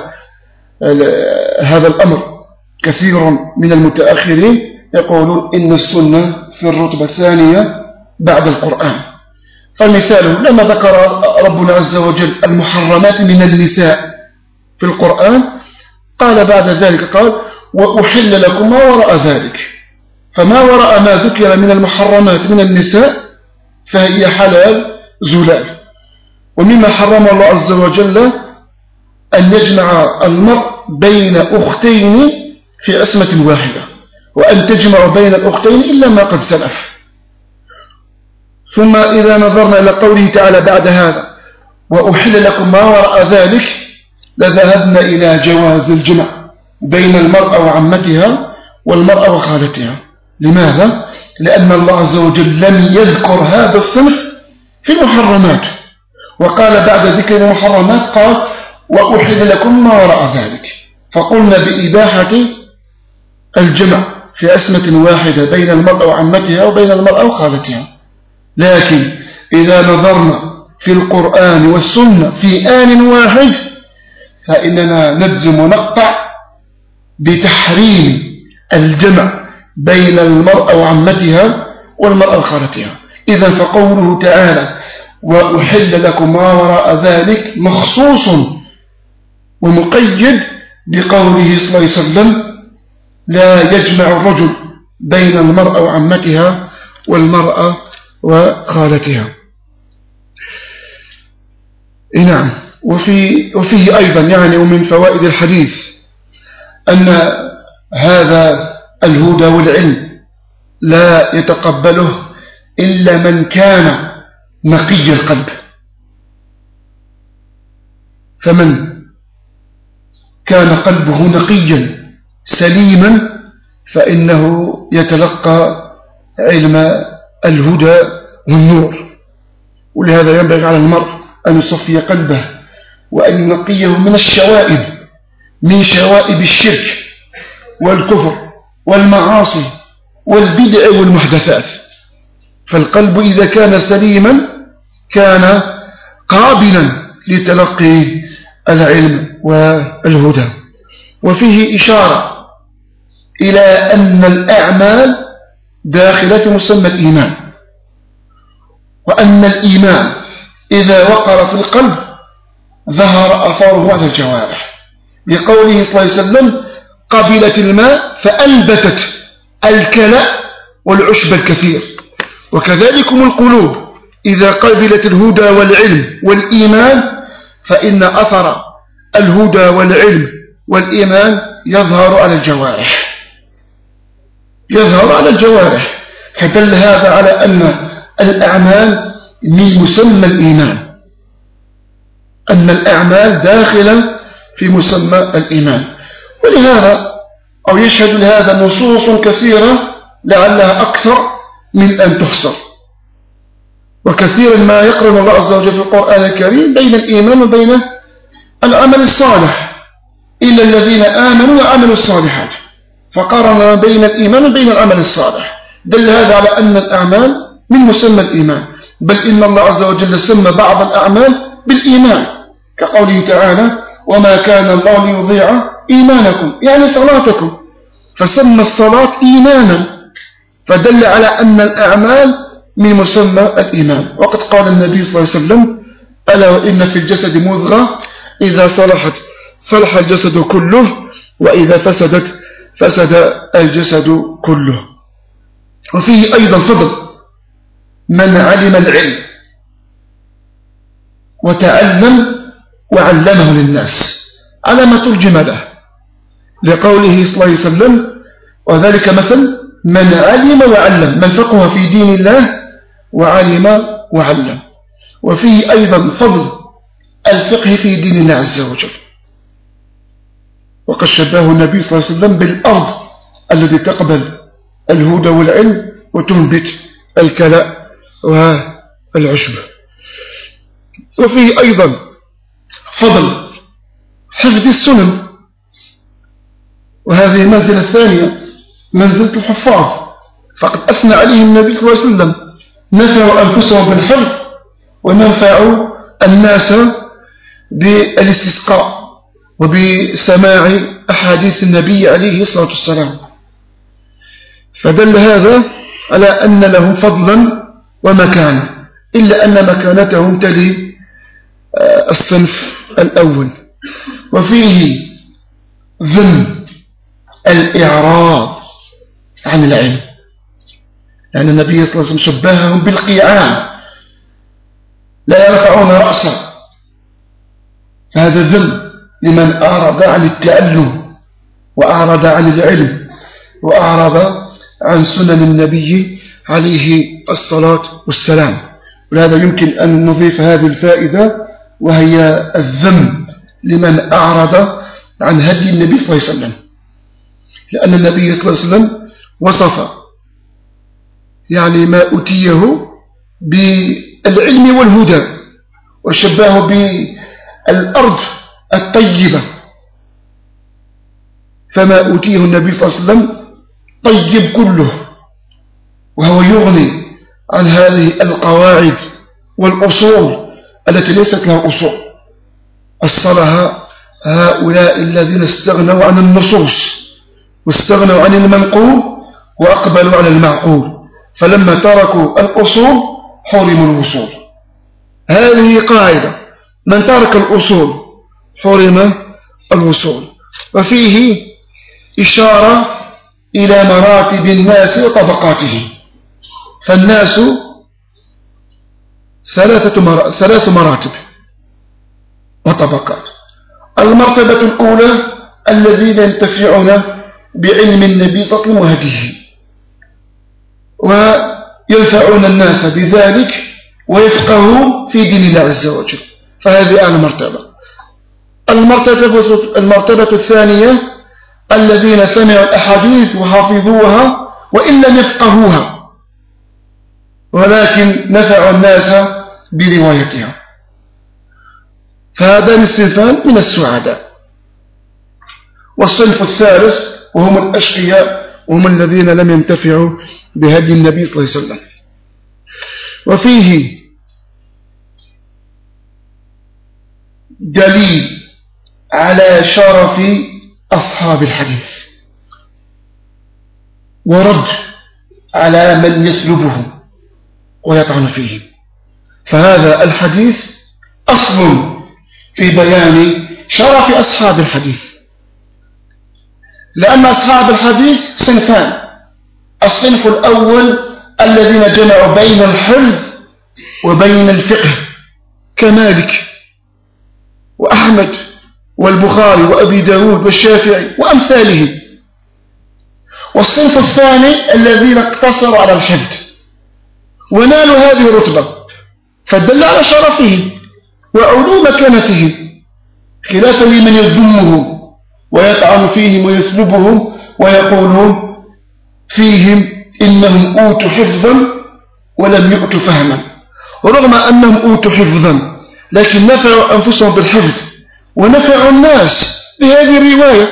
هذا الأمر كثير من المتأخرين يقولون إن السنة في الرتبة الثانية بعد القرآن. فالمثال: لما ذكر ربنا عز وجل المحرمات من النساء في القرآن قال بعد ذلك قال: وأحل لكم ما وراء ذلك. فما وراء ما ذكر من المحرمات من النساء فهي حلال زلال. ومما حرم الله عز وجل أن يجمع المرء بين أختين في عصمة واحدة، وأن تجمع بين الأختين إلا ما قد سلف. ثم إذا نظرنا إلى قوله تعالى بعد هذا: وأحل لكم ما وراء ذلك، لذهبنا إلى جواز الجمع بين المرأة وعمتها والمرأة وخالتها. لماذا؟ لأن الله عز وجل لم يذكر هذا الصنف في المحرمات، وقال بعد ذكر المحرمات قال: وأحل لكم ما وراء ذلك. فقلنا بإباحة الجمع في عصمة واحدة بين المرأة وعمتها وبين المرأة وخالتها. لكن إذا نظرنا في القرآن والسنة في آن واحد فإننا نجزم ونقطع بتحريم الجمع بين المرأة وعمتها والمرأة وخالتها. إذا فقوله تعالى: وأحل لكم ما وراء ذلك مخصوص ومقيد بقوله صلى الله عليه وسلم: لا يجمع الرجل بين المرأة وعمتها والمرأة وخالتها. نعم. وفيه أيضا يعني ومن فوائد الحديث أن هذا الهدى والعلم لا يتقبله إلا من كان نقي القلب. فمن كان قلبه نقيا سليما فإنه يتلقى علم الهدى والنور. ولهذا ينبغي على المرء أن يصفي قلبه وأن ينقيه من الشوائب، من شوائب الشرك والكفر والمعاصي والبدع والمحدثات. فالقلب إذا كان سليما كان قابلا لتلقي العلم والهدى. وفيه إشارة إلى أن الأعمال داخلة مسمى الإيمان، وأن الإيمان إذا وقر في القلب ظهر أثاره على الجوارح، لقوله صلى الله عليه وسلم قبلت الماء فأنبتت الكلأ والعشب الكثير. وكذلكم القلوب إذا قبلت الهدى والعلم والإيمان فإن أثر الهدى والعلم والإيمان يظهر على الجوارح، يظهر على الجوارح. فدل هذا على أن الأعمال من مسمى الإيمان، أن الأعمال داخلة في مسمى الإيمان. ولهذا أو يشهد لهذا نصوص كثيرة لعلها أكثر من أن تحصر. وكثيرا ما يقرن الله عز وجل في القرآن الكريم بين الإيمان وبين العمل الصالح، إلا الذين آمنوا وعملوا الصالحات، فقارن بين الإيمان وبين العمل الصالح. دل هذا على أن الأعمال من مسمى الإيمان، بل إن الله عز وجل سمى بعض الأعمال بالإيمان كقوله تعالى وما كان الله ليضيع إيمانكم، يعني صلاتكم، فسمى الصلاة إيمانا، فدل على أن الأعمال من مسمى الإيمان. وقد قال النبي صلى الله عليه وسلم ألا وإن في الجسد مضغة إذا صلحت صلح الجسد كله وإذا فسدت فسد الجسد كله. وفيه أيضا فضل من علم العلم وتعلم وعلمه للناس على ما ترجم له، لقوله صلى الله عليه وسلم وذلك مثل من علم وعلم، من فقه في دين الله وعلم وعلم. وفيه أيضا فضل الفقه في دين الله عز وجل، وقد شبهه النبي صلى الله عليه وسلم بالأرض التي تقبل الهدى والعلم وتنبت الكلاء والعشب. وفيه أيضا فضل حفظ السنن، وهذه المنزلة الثانية منزلة الحفاظ، فقد أثنى عليهم النبي صلى الله عليه وسلم نفعوا أنفسهم بالحفظ ونفعوا الناس بالاستسقاء وبسماع أحاديث النبي عليه الصلاة والسلام. فدل هذا على أن لهم فضلا ومكانة، إلا أن مكانتهم تلي الصنف الأول. وفيه ذم الإعراض عن العلم، لأن النبي صلى الله عليه وسلم شبههم بالقيعان لا يرفعون رأسا، فهذا ذم لمن أعرض عن التعلم وأعرض عن العلم وأعرض عن سنن النبي عليه الصلاة والسلام. ولهذا يمكن أن نضيف هذه الفائدة وهي الذم لمن أعرض عن هدي النبي صلى الله عليه وسلم، لأن النبي صلى الله عليه وسلم وصف يعني ما أتيه بالعلم والهدى وشبهه بالأرض الطيبة، فما أتيه النبي صلى الله عليه وسلم طيب كله، وهو يغني عن هذه القواعد والأصول التي ليست لها أصول أصلها هؤلاء الذين استغنوا عن النصوص واستغنوا عن المنقول وأقبلوا على المعقول، فلما تركوا الأصول حرموا الوصول. هذه قاعدة، من ترك الأصول حرم الوصول. وفيه إشارة إلى مراتب الناس وطبقاتهم، فالناس ثلاث مراتب وطبقات. المرتبة الأولى الذين ينتفعون بعلم النبي صلى الله عليه وسلم وهديه ينفعون الناس بذلك ويفقهوا في دين الله عز وجل. فهذه أعلى مرتبة. المرتبة الثانية الذين سمعوا الأحاديث وحفظوها وإن لم يفقهوها ولكن نفعوا الناس بروايتها، فهذان الصنفان من السعداء. والصنف الثالث وهم الأشقياء وهم الذين لم ينتفعوا بهدي النبي صلى الله عليه وسلم. وفيه دليل على شرف أصحاب الحديث ورد على من يسلبهم ويطعن فيهم. فهذا الحديث أصل في بيان شرف أصحاب الحديث، لأن أصحاب الحديث صنفان. الصنف الأول الذين جمعوا بين الحفظ وبين الفقه كمالك وأحمد والبخاري وأبي داود والشافعي وأمثالهم. والصنف الثاني الذين اقتصروا على الحفظ ونالوا هذه الرتبة، فدل على شرفهم وعلو مكانتهم، خلافا لمن يذمهم ويطعن فيهم ويسلبهم ويقولون فيهم إنهم أوتوا حفظا ولم يؤتوا فهما، ورغم أنهم أوتوا حفظا لكن نفعوا أنفسهم بالحفظ ونفعوا الناس بهذه الرواية،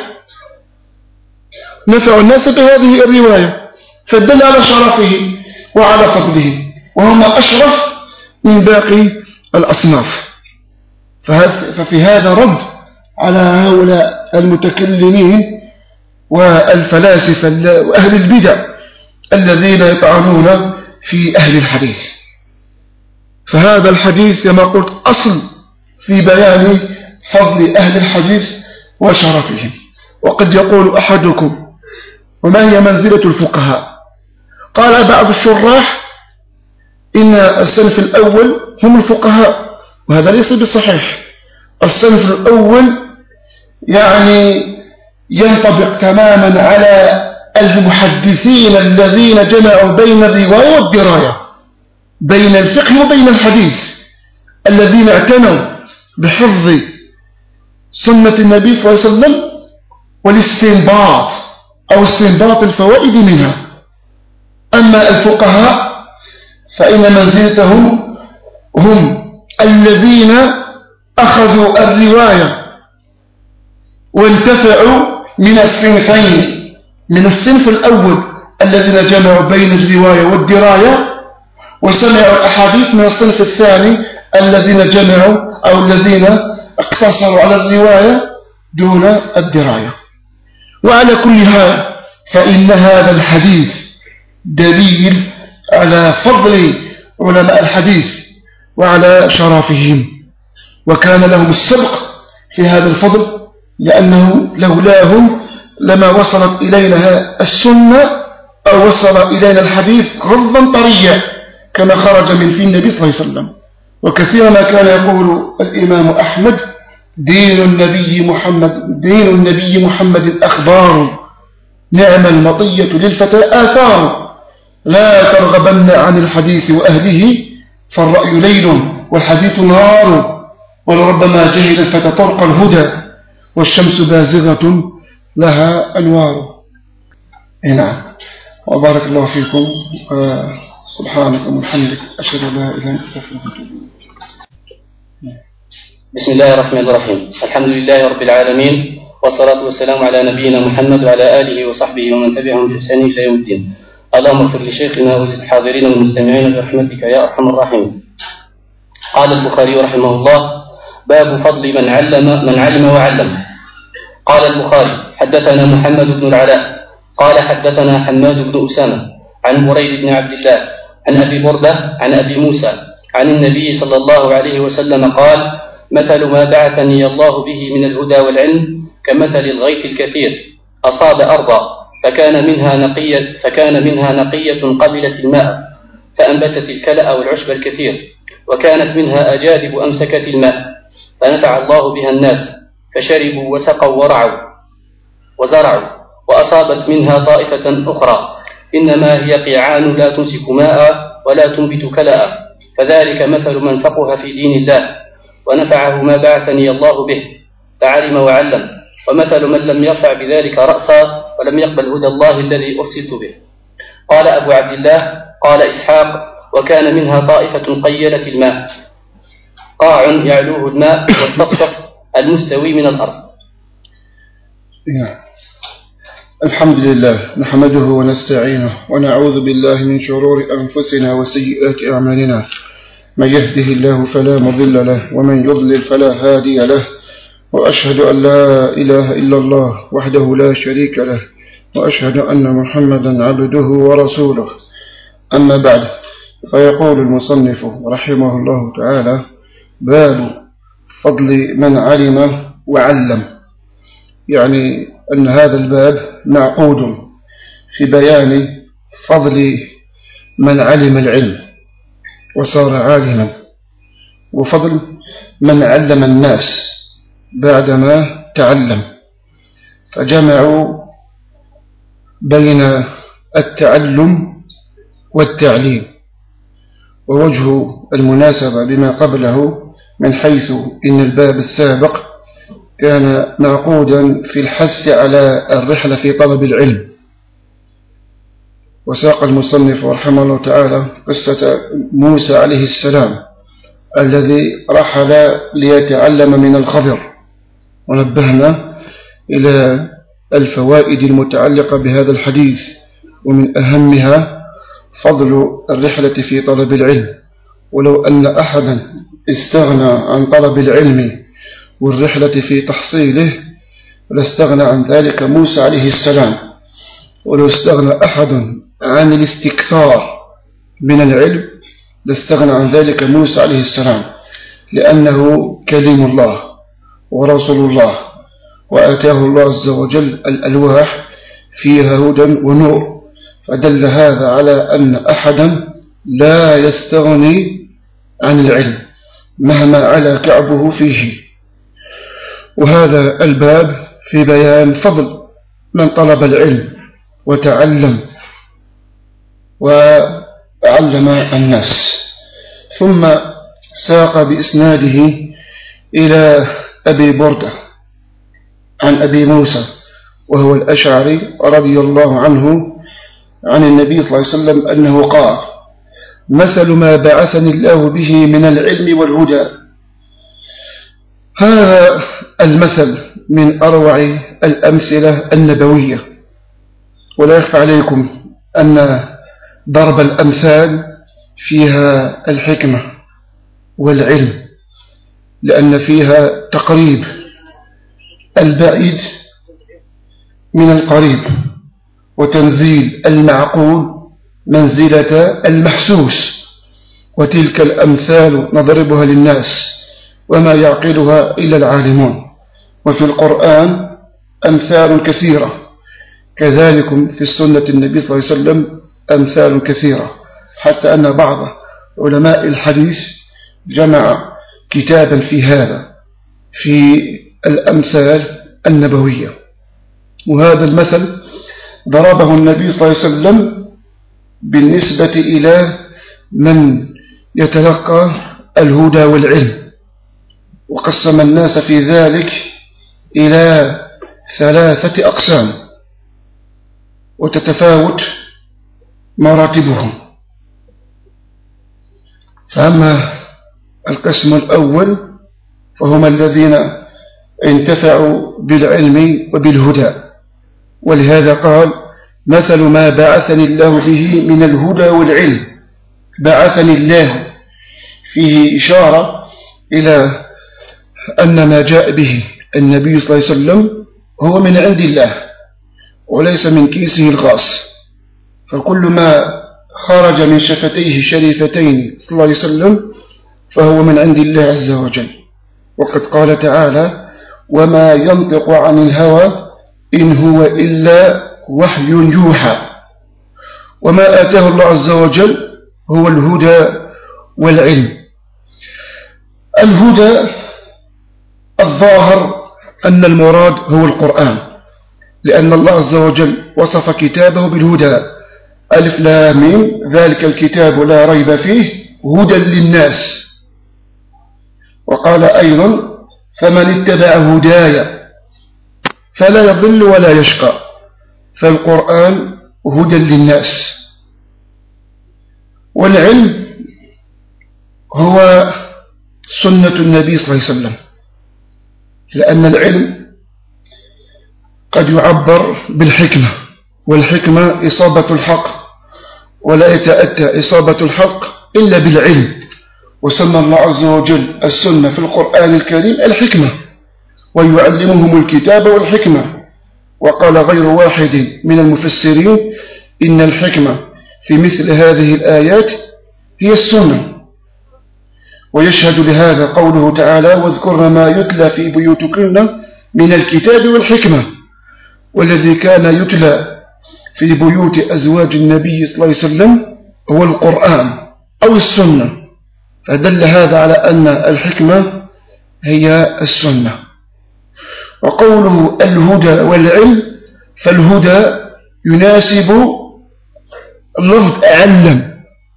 نفعوا الناس بهذه الرواية، فدل على شرفه وعلى فضله، وهم أشرف من باقي الأصناف. ففي هذا رد على هؤلاء المتكلمين والفلاسفة وأهل البدع الذين يطعنون في أهل الحديث. فهذا الحديث كما قلت أصل في بيان فضل أهل الحديث وشرفهم. وقد يقول أحدكم وما هي منزلة الفقهاء؟ قال بعض الشراح إن الصنف الأول هم الفقهاء، وهذا ليس بصحيح. الصنف الأول يعني ينطبق تماما على المحدثين الذين جمعوا بين الرواية والدراية، بين الفقه وبين الحديث، الذين اعتنوا بحفظ سنة النبي صلى الله عليه وسلم والاستنباط أو استنباط الفوائد منها. أما الفقهاء فإن منزلتهم هم الذين أخذوا الرواية وانتفعوا من الصنفين، من الصنف الأول الذين جمعوا بين الرواية والدراية، وسمعوا الأحاديث من الصنف الثاني الذين جمعوا أو الذين اقتصروا على الرواية دون الدراية. وعلى كل حال فإن هذا الحديث دليل على فضل علماء الحديث وعلى شرفهم، وكان لهم السبق في هذا الفضل، لأنه لولاهم لما وصلت إلينا السنة أو وصل إلينا الحديث غضا طريا كما خرج من في النبي صلى الله عليه وسلم. وكثيرا ما كان يقول الإمام أحمد دين النبي محمد أخبار، نعم المطية للفتى آثار، لا ترغبن عن الحديث وأهله، فالرأي ليل والحديث نار، ولربما جهل الفتى طرق الهدى، والشمس بازغة لها أنوار. نعم. وبارك الله فيكم، سبحانك وبحمدك أشهد أن لا إله إلا أنت أستغفرك وأتوب إليك. بسم الله الرحمن الرحيم. الحمد لله رب العالمين، والصلاة والسلام على نبينا محمد وعلى آله وصحبه ومن تبعهم بإحسان إلى يوم الدين. اللهم اغفر لشيخنا وللحاضرين والمستمعين برحمتك يا أرحم الراحمين. قال البخاري رحمه الله: باب فضل من علم وعلم. قال البخاري: حدثنا محمد بن العلاء قال حدثنا حماد بن أسامة عن بريد بن عبد الله عن أبي بردة عن أبي موسى عن النبي صلى الله عليه وسلم قال: مثل ما بعثني الله به من الهدى والعلم كمثل الغيث الكثير أصاب أرضا فكان منها نقية قبلت الماء فأنبتت الكلأ والعشب الكثير، وكانت منها أجادب أمسكت الماء فنفع الله بها الناس، فشربوا وسقوا وزرعوا، وأصابت منها طائفة أخرى إنما هي قيعان لا تمسك ماء ولا تنبت كلأ، فذلك مثل من فقه في دين الله ونفعه ما بعثني الله به فعلم وعلم، ومثل من لم يرفع بذلك رأسا ولم يقبل هدى الله الذي أرسلت به. قال أبو عبد الله: قال إسحاق: وكان منها طائفة قيلت الماء، قاع يعلوه الماء والسطح المستوي من الأرض. الحمد لله نحمده ونستعينه ونعوذ بالله من شرور أنفسنا وسيئات أعمالنا، من يهده الله فلا مضل له ومن يضلل فلا هادي له، وأشهد أن لا إله إلا الله وحده لا شريك له، وأشهد أن محمدا عبده ورسوله. أما بعد، فيقول المصنف رحمه الله تعالى: باب فضل من علم وعلم، يعني أن هذا الباب معقود في بيان فضل من علم العلم وصار عالما، وفضل من علم الناس بعدما تعلم، فجمعوا بين التعلم والتعليم. ووجه المناسبة بما قبله من حيث إن الباب السابق كان معقودا في الحث على الرحلة في طلب العلم. وساق المصنف رحمه الله تعالى قصة موسى عليه السلام الذي رحل ليتعلم من الخضر، ونبهنا إلى الفوائد المتعلقة بهذا الحديث، ومن أهمها فضل الرحلة في طلب العلم. ولو أن أحدا استغنى عن طلب العلم والرحلة في تحصيله لاستغنى عن ذلك موسى عليه السلام. ولو استغنى أحد عن الاستكثار من العلم لاستغنى عن ذلك موسى عليه السلام، لأنه كليم الله ورسول الله، وآتاه الله عز وجل الألواح فيها هدى ونور، فدل هذا على أن أحدا لا يستغني عن العلم مهما علا كعبه فيه. وهذا الباب في بيان فضل من طلب العلم وتعلم وعلم الناس. ثم ساق بإسناده إلى أبي بردة عن أبي موسى وهو الأشعري رضي الله عنه عن النبي صلى الله عليه وسلم أنه قال: مثل ما بعثني الله به من العلم والهدى. هذا المثل من أروع الأمثلة النبوية، ولا يخفى عليكم أن ضرب الأمثال فيها الحكمة والعلم، لأن فيها تقريب البعيد من القريب، وتنزيل المعقول منزلة المحسوس. وتلك الأمثال نضربها للناس وما يعقلها إلا العالمون. وفي القرآن أمثال كثيرة، كذلك في السنة النبي صلى الله عليه وسلم أمثال كثيرة، حتى أن بعض علماء الحديث جمع كتابا في هذا، في الأمثال النبوية. وهذا المثل ضربه النبي صلى الله عليه وسلم بالنسبة إلى من يتلقى الهدى والعلم، وقسم الناس في ذلك إلى 3 أقسام، وتتفاوت مراتبهم. فأما القسم الأول فهم الذين انتفعوا بالعلم وبالهدى، ولهذا قال: مثل ما بعثني الله به من الهدى والعلم. بعثني الله فيه إشارة إلى أن ما جاء به النبي صلى الله عليه وسلم هو من عند الله وليس من كيسه الخاص، فكل ما خرج من شفتيه شريفتين صلى الله عليه وسلم فهو من عند الله عز وجل. وقد قال تعالى: وما ينطق عن الهوى إن هو إلا وحي يوحى. وما آتاه الله عز وجل هو الهدى والعلم. الهدى الظاهر أن المراد هو القرآن، لأن الله عز وجل وصف كتابه بالهدى ألف لام ميم ذلك الكتاب لا ريب فيه هدى للناس. وقال أيضا فمن اتبع هدايا فلا يضل ولا يشقى. فالقرآن هدى للناس. والعلم هو سنة النبي صلى الله عليه وسلم، لأن العلم قد يعبر بالحكمة، والحكمة إصابة الحق، ولا يتأتى إصابة الحق إلا بالعلم. وسمى الله عز وجل السنة في القرآن الكريم الحكمة، ويعلمهم الكتاب والحكمة. وقال غير واحد من المفسرين إن الحكمة في مثل هذه الآيات هي السنة. ويشهد لهذا قوله تعالى واذكرن ما يتلى في بيوتكن من الكتاب والحكمة. والذي كان يتلى في بيوت أزواج النبي صلى الله عليه وسلم هو القرآن أو السنة، فدل هذا على أن الحكمة هي السنة. وقوله الهدى والعلم، فالهدى يناسب لفظ علم،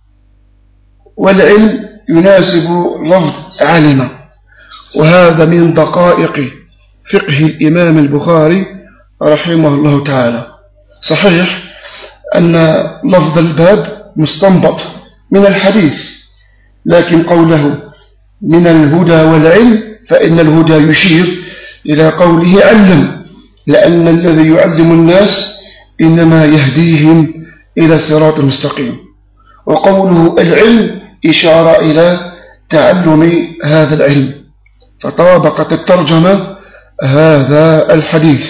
والعلم يناسب لفظ علم. وهذا من دقائق فقه الإمام البخاري رحمه الله تعالى. صحيح أن لفظ الباب مستنبط من الحديث، لكن قوله من الهدى والعلم فإن الهدى يشير إلى قوله علم، لأن الذي يعلم الناس إنما يهديهم إلى صراط المستقيم. وقوله العلم إشارة إلى تعلم هذا العلم، فطابقت الترجمة هذا الحديث.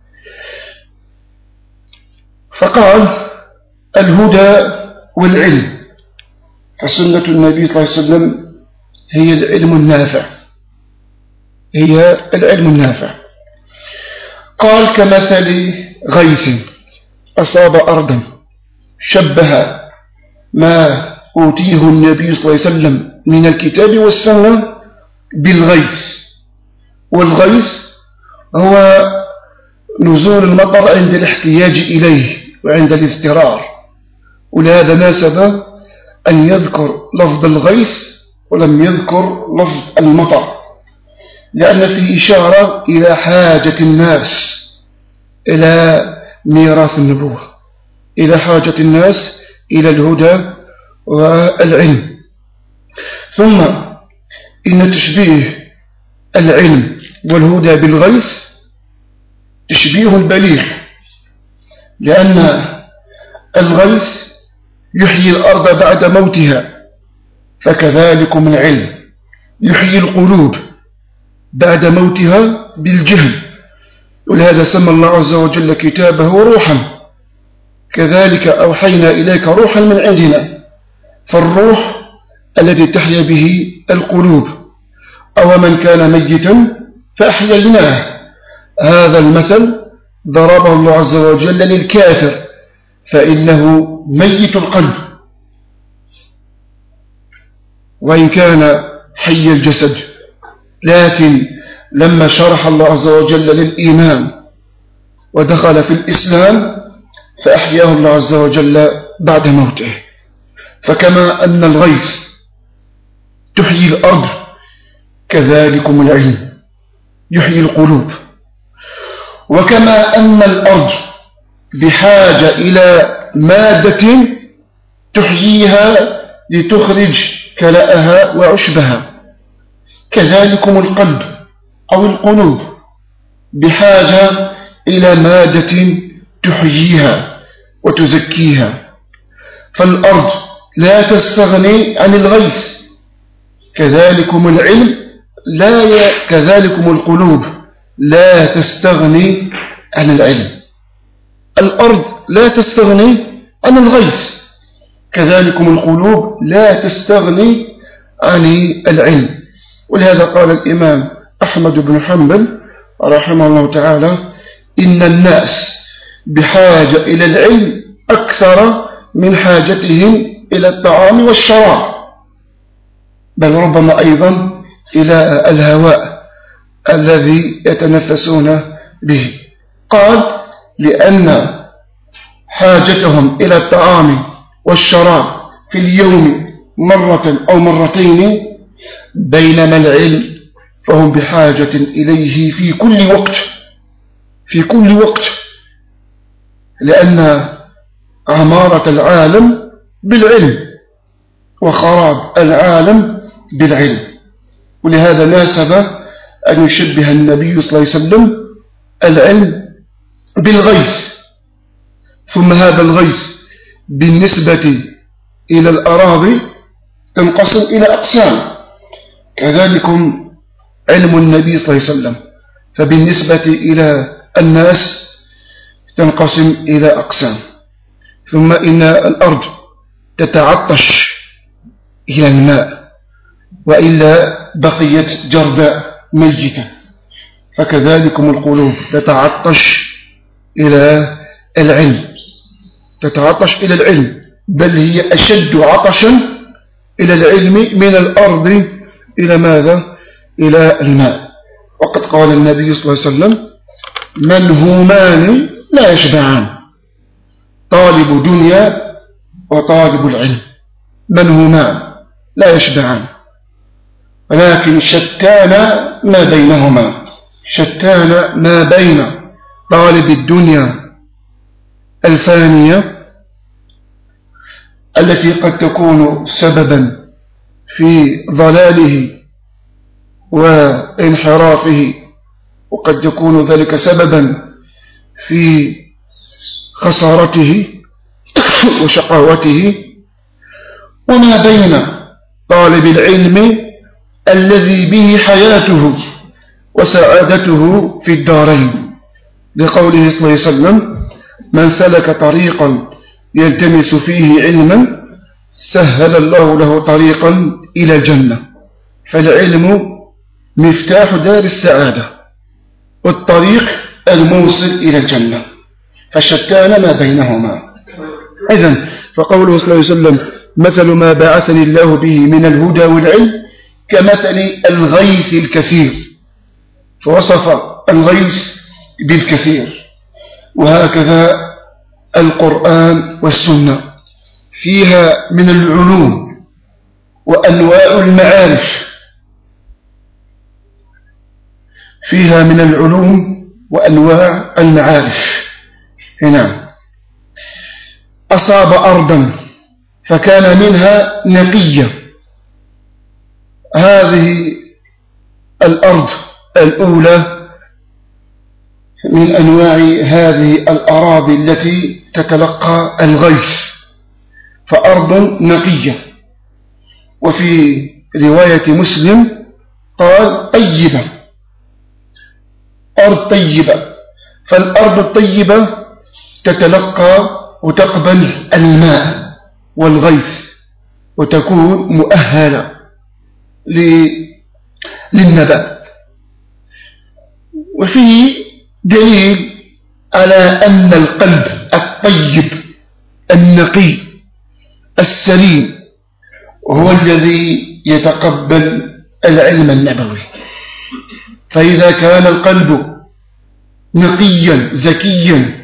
فقال الهدى والعلم، فسنة النبي صلى الله عليه وسلم هي العلم النافع، هي العلم النافع. قال كمثل غيث أصاب أرضا، شبه ما أوتيه النبي صلى الله عليه وسلم من الكتاب والسنة بالغيث. والغيث هو نزول المطر عند الاحتياج إليه وعند الاضطرار، ولهذا ناسب أن يذكر لفظ الغيث ولم يذكر لفظ المطر، لأن فيه إشارة إلى حاجة الناس إلى ميراث النبوة، إلى حاجة الناس إلى الهدى والعلم. ثم إن تشبيه العلم والهدى بالغيث تشبيه بليغ، لأن الغيث يحيي الأرض بعد موتها، فكذلكم العلم يحيي القلوب بعد موتها بالجهل. ولهذا سمى الله عز وجل كتابه روحا، كذلك أوحينا إليك روحا من عندنا. فالروح الذي تحيا به القلوب. أو من كان ميتا فأحييناه، هذا المثل ضربه الله عز وجل للكافر، فإنه ميت القلب وإن كان حي الجسد. لكن لما شرح الله عز وجل للإيمان ودخل في الإسلام فأحياه الله عز وجل بعد موته. فكما أن الغيث تحيي الأرض، كذلكم العلم يحيي القلوب. وكما أن الأرض بحاجة إلى مادة تحييها لتخرج كلأها وعشبها، كذلكم القلب أو القلوب بحاجة إلى مادة تحييها وتزكيها. فالأرض لا تستغني عن الغيث، كذلكم العلم كذلكم القلوب لا تستغني عن العلم. الأرض لا تستغني عن الغيث، كذلكم القلوب لا تستغني عن العلم. ولهذا قال الإمام أحمد بن حنبل رحمه الله تعالى إن الناس بحاجة إلى العلم أكثر من حاجتهم إلى الطعام والشراب، بل ربما أيضا إلى الهواء الذي يتنفسون به. قال لأن حاجتهم إلى الطعام والشراب في اليوم مرة أو مرتين، بينما العلم فهم بحاجة إليه في كل وقت، في كل وقت، لأن عمارة العالم بالعلم وخراب العالم بالعلم. ولهذا ناسب أن يشبه النبي صلى الله عليه وسلم العلم بالغيث، ثم هذا الغيث بالنسبة إلى الأراضي تنقسم إلى أقسام، كذلك علم النبي صلى الله عليه وسلم فبالنسبة إلى الناس تنقسم إلى أقسام. ثم إن الأرض تتعطش إلى الماء وإلا بقيت جرداء ميتة، فكذلك القلوب تتعطش إلى العلم، تتعطش إلى العلم، بل هي أشد عطشا إلى العلم من الأرض إلى ماذا؟ إلى الماء. وقد قال النبي صلى الله عليه وسلم: منهومان لا يشبعان، طالب دنيا وطالب العلم، منهومان لا يشبعان، ولكن شتان ما بينهما، شتان ما بين طالب الدنيا الفانية التي قد تكون سببا في ضلاله وانحرافه، وقد يكون ذلك سببا في خسارته وشقاوته، وما بين طالب العلم الذي به حياته وسعادته في الدارين، لقوله صلى الله عليه وسلم: من سلك طريقا يلتمس فيه علما سهل الله له طريقا إلى الجنة. فالعلم مفتاح دار السعادة والطريق الموصل إلى الجنة، فشتان ما بينهما. إذن فقوله صلى الله عليه وسلم: مثل ما بعثني الله به من الهدى والعلم كمثل الغيث الكثير، فوصف الغيث بالكثير. وهكذا القرآن والسنة فيها من العلوم وأنواع المعارف، فيها من العلوم وأنواع المعارف. هنا أصاب أرضا فكان منها نقية، هذه الأرض الأولى من أنواع هذه الأراضي التي تتلقى الغيث، فأرض نقية. وفي رواية مسلم قال: طيبة، أرض طيبة. فالأرض الطيبة تتلقى وتقبل الماء والغيث وتكون مؤهلة للنبات. وفيه دليل على أن القلب الطيب النقي السليم هو الذي يتقبل العلم النبوي. فإذا كان القلب نقيا زكيا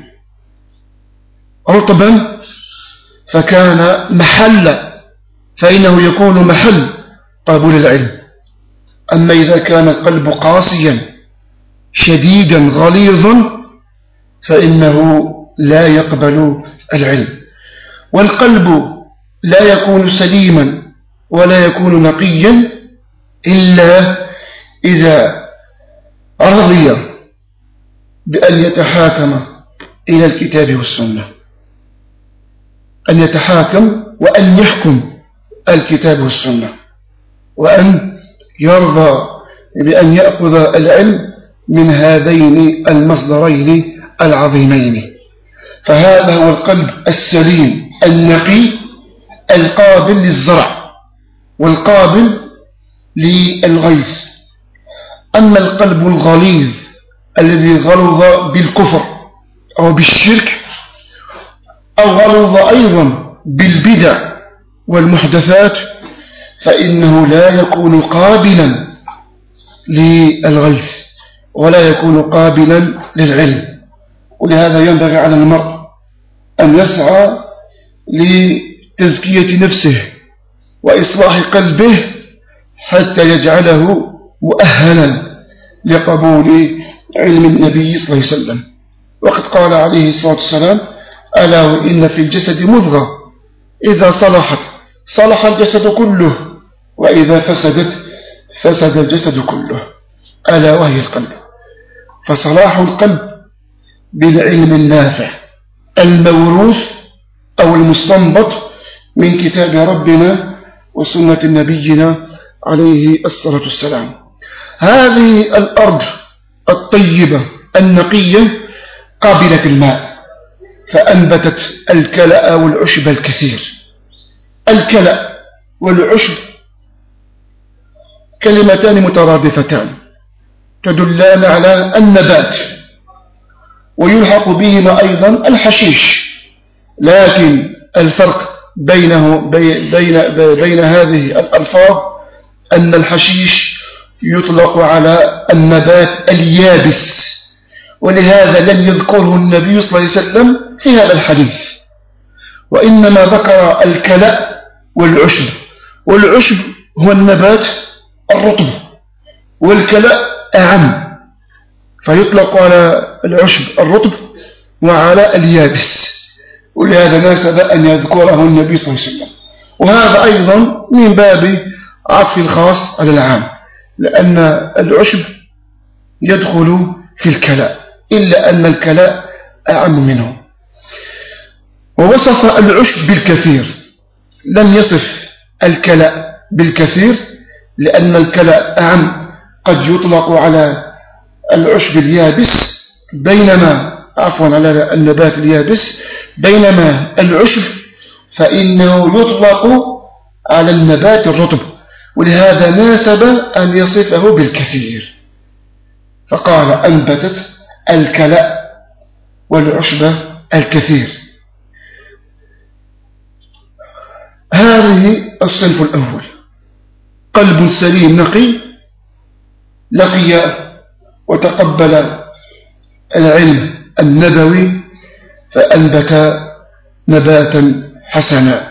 رطبا فكان محلا، فإنه يكون محل قبول العلم. أما إذا كان القلب قاسيا شديدا غليظا فإنه لا يقبل العلم. والقلب لا يكون سليما ولا يكون نقيا إلا إذا رضي بأن يتحاكم إلى الكتاب والسنة، أن يتحاكم وأن يحكم الكتاب والسنة، وأن يرضى بأن يأخذ العلم من هذين المصدرين العظيمين. فهذا هو القلب السليم النقي القابل للزرع والقابل للغيث. أما القلب الغليظ الذي غلظ بالكفر أو بالشرك أو غلظ أيضا بالبدع والمحدثات فإنه لا يكون قابلا للغيث ولا يكون قابلا للعلم. ولهذا ينبغي على المرء أن يسعى لتزكية نفسه وإصلاح قلبه حتى يجعله مؤهلا لقبول علم النبي صلى الله عليه وسلم. وقد قال عليه الصلاة والسلام: ألا وإن في الجسد مضغة إذا صلحت صلح الجسد كله وإذا فسدت فسد الجسد كله، ألا وهي القلب. فصلاح القلب بالعلم النافع الموروث أو المستنبط من كتاب ربنا وسنة نبينا عليه الصلاة والسلام. هذه الأرض الطيبة النقية قابلة الماء، فأنبتت الكلأ والعشب الكثير. الكلأ والعشب كلمتان مترادفتان تدلان على النبات، ويلحق بهما أيضا الحشيش، لكن الفرق بين هذه الألفاظ أن الحشيش يطلق على النبات اليابس، ولهذا لم يذكره النبي صلى الله عليه وسلم في هذا الحديث، وإنما ذكر الكلأ والعشب. والعشب هو النبات الرطب، والكلأ أعم، فيطلق على العشب الرطب وعلى اليابس، ولهذا ناسب أن يذكره النبي صلى الله عليه وسلم. وهذا أيضا من باب عطف الخاص على العام، لأن العشب يدخل في الكلاء، إلا أن الكلاء أعم منه. ووصف العشب بالكثير، لم يصف الكلاء بالكثير، لأن الكلاء أعم، قد يطلق على العشب اليابس على النبات اليابس، بينما العشب فإنه يطلق على النبات الرطب، ولهذا ناسب أن يصفه بالكثير، فقال أنبتت الكلأ والعشب الكثير. هذه الصنف الأول، قلب سليم نقي وتقبل العلم النبوي فأنبت نباتا حسنا.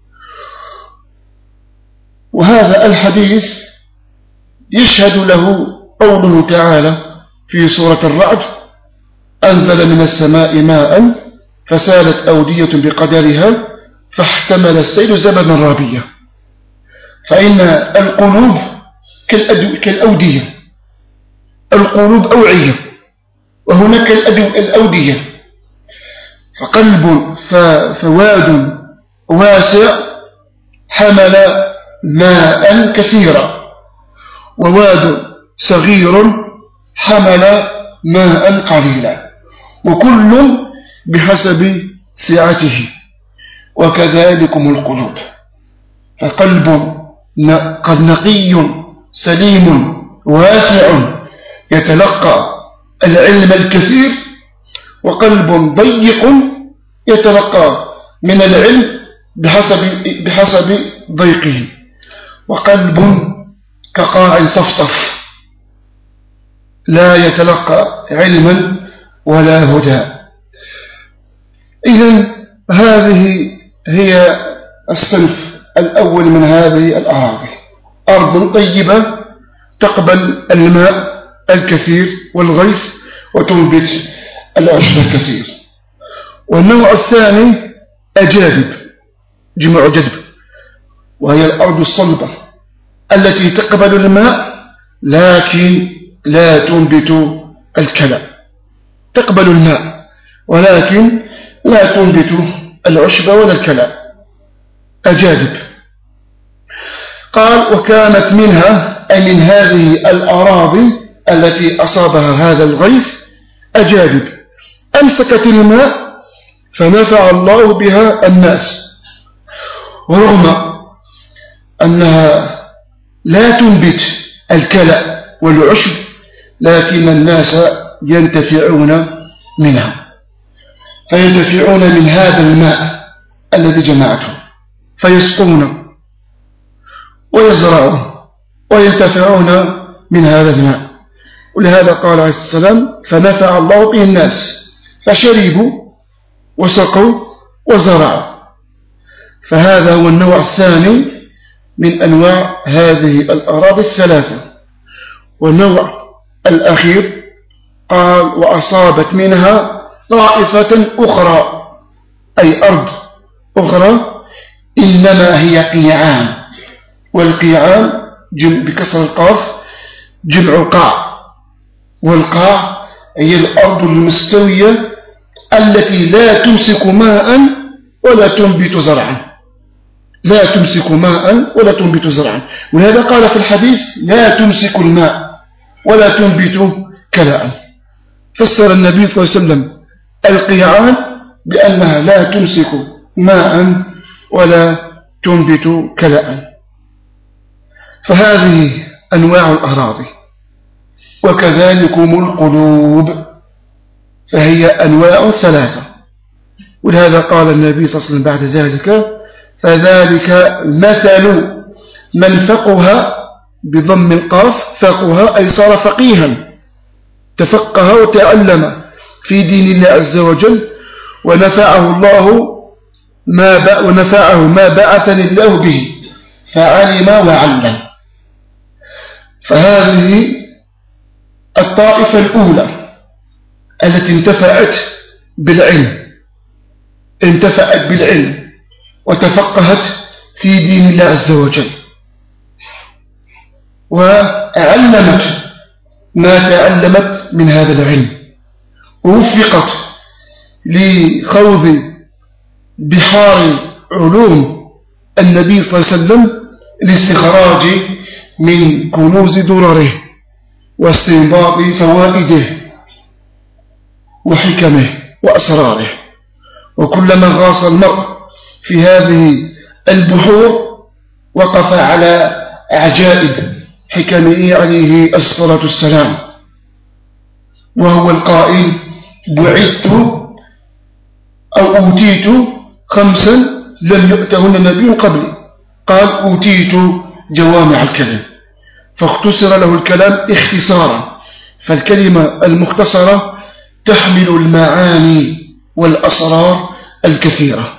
وهذا الحديث يشهد له قوله تعالى في سورة الرعد: أنزل من السماء ماء فسالت أودية بقدرها فاحتمل السيل زبدا رابيا. فإن القلوب كالأودية، القلوب أوعية، وهناك الأودية، فقلب فواد واسع حمل ماء كثيرا، وواد صغير حمل ماء قليلا، وكل بحسب سعته، وكذلكم القلوب. فقلب قد نقي سليم واسع يتلقى العلم الكثير، وقلب ضيق يتلقى من العلم بحسب ضيقه، وقلب كقاع صفصف لا يتلقى علما ولا هدى. إذن هذه هي الصنف الأول من هذه الأراضي، أرض طيبة تقبل الماء الكثير والغيث وتنبت العشب الكثير. والنوع الثاني أجادب، جمع جدب، وهي الأرض الصلبة التي تقبل الماء لكن لا تنبت الكلى، تقبل الماء ولكن لا تنبت العشب ولا الكلى، أجادب. قال: وكانت منها أي من هذه الأراضي التي أصابها هذا الغيث أجادب أمسكت الماء فنفع الله بها الناس، ورغم أنها لا تنبت الكلى والعشب لكن الناس ينتفعون منها، فينتفعون من هذا الماء الذي جمعته، فيسقون ويزرعون وينتفعون من هذا الماء. ولهذا قال عليه السلام: فنفع الله به الناس، فشربوا وسقوا وزرعوا. فهذا هو النوع الثاني من أنواع هذه الأراضي الثلاثة. والنوع الأخير قال وأصابت منها طائفة أخرى، أي أرض أخرى، إنما هي قيعان. والقيعان بكسر القاف جمع قاع، والقاع هي الأرض المستوية التي لا تمسك ماء ولا تنبت زرعا، لا تمسك ماء ولا تنبت زرعا. ولهذا قال في الحديث لا تمسك الماء ولا تنبت كلاء. فسر النبي صلى الله عليه وسلم القيعان بأنها لا تمسك ماء ولا تنبت كلاء. فهذه أنواع الأراضي. وكذلكم القلوب، فهي أنواع ثلاثة. ولهذا قال النبي صلى الله عليه وسلم بعد ذلك فذلك مثل من فقه، بضم القاف، فقه أي صار فقيها، تفقه وتعلم في دين الله عز وجل، ونفعه ما بعثني الله به، فعلم وعلم. فهذه الطائفة الأولى التي انتفعت بالعلم وتفقهت في دين الله عز وجل، وعلمت ما تعلمت من هذا العلم، ووفقت لخوض بحار علوم النبي صلى الله عليه وسلم لاستخراج من كنوز درره واستنباط فوائده وحكمه وأسراره. وكلما غاص المرء في هذه البحور وقف على عجائب حكمه عليه الصلاة والسلام، وهو القائل بعثت أو أوتيت 5 لم يؤتهن نبي قبلي. قال أوتيت جوامع الكلم، فاختصر له الكلام اختصارا، فالكلمة المختصرة تحمل المعاني والأسرار الكثيرة.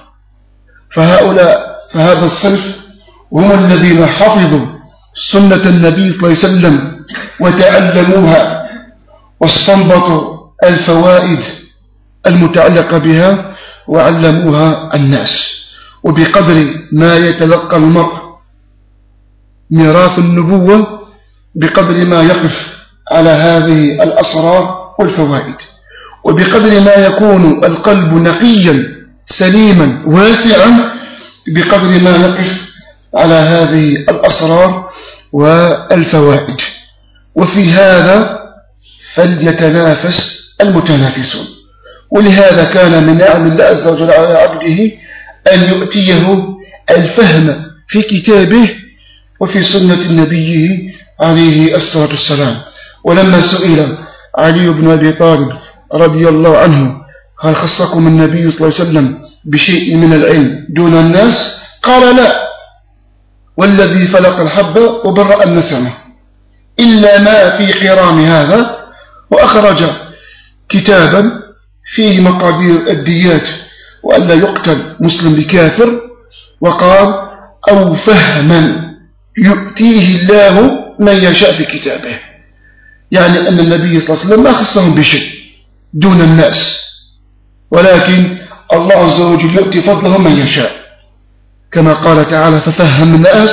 فهذا الصنف هم الذين حفظوا سنة النبي صلى الله عليه وسلم وتعلموها واستنبطوا الفوائد المتعلقة بها وعلموها الناس. وبقدر ما يتلقى المرء ميراث النبوة بقدر ما يقف على هذه الأسرار والفوائد، وبقدر ما يكون القلب نقيا سليما واسعا بقدر ما يقف على هذه الأسرار والفوائد. وفي هذا فليتنافس المتنافسون. ولهذا كان من نعم الله عز وجل على عبده أن يؤتيه الفهم في كتابه وفي سنة نبيه عليه الصلاة والسلام. ولما سئل علي بن أبي طالب رضي الله عنه هل خصكم النبي صلى الله عليه وسلم بشيء من العلم دون الناس؟ قال لا، والذي فلق الحب وبرأ النسمة، إلا ما في قرام هذا. وأخرج كتابا فيه مقادير الديات وألا يقتل مسلم بكافر، وقال أو فهما يؤتيه الله من يشاء في كتابه، يعني أن النبي صلى الله عليه وسلم ما خصهم بشيء دون الناس، ولكن الله عز وجل يؤتي فضله من يشاء، كما قال تعالى ففهمناه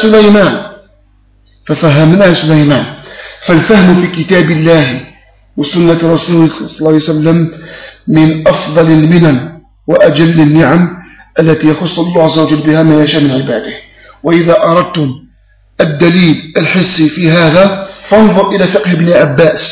سليمان. فالفهم في كتاب الله وسنة رسوله صلى الله عليه وسلم من أفضل المنن وأجل النعم التي يخص الله عز وجل بها ما يشاء من عباده. وإذا أردتم الدليل الحسي في هذا فانظر إلى فقه ابن عباس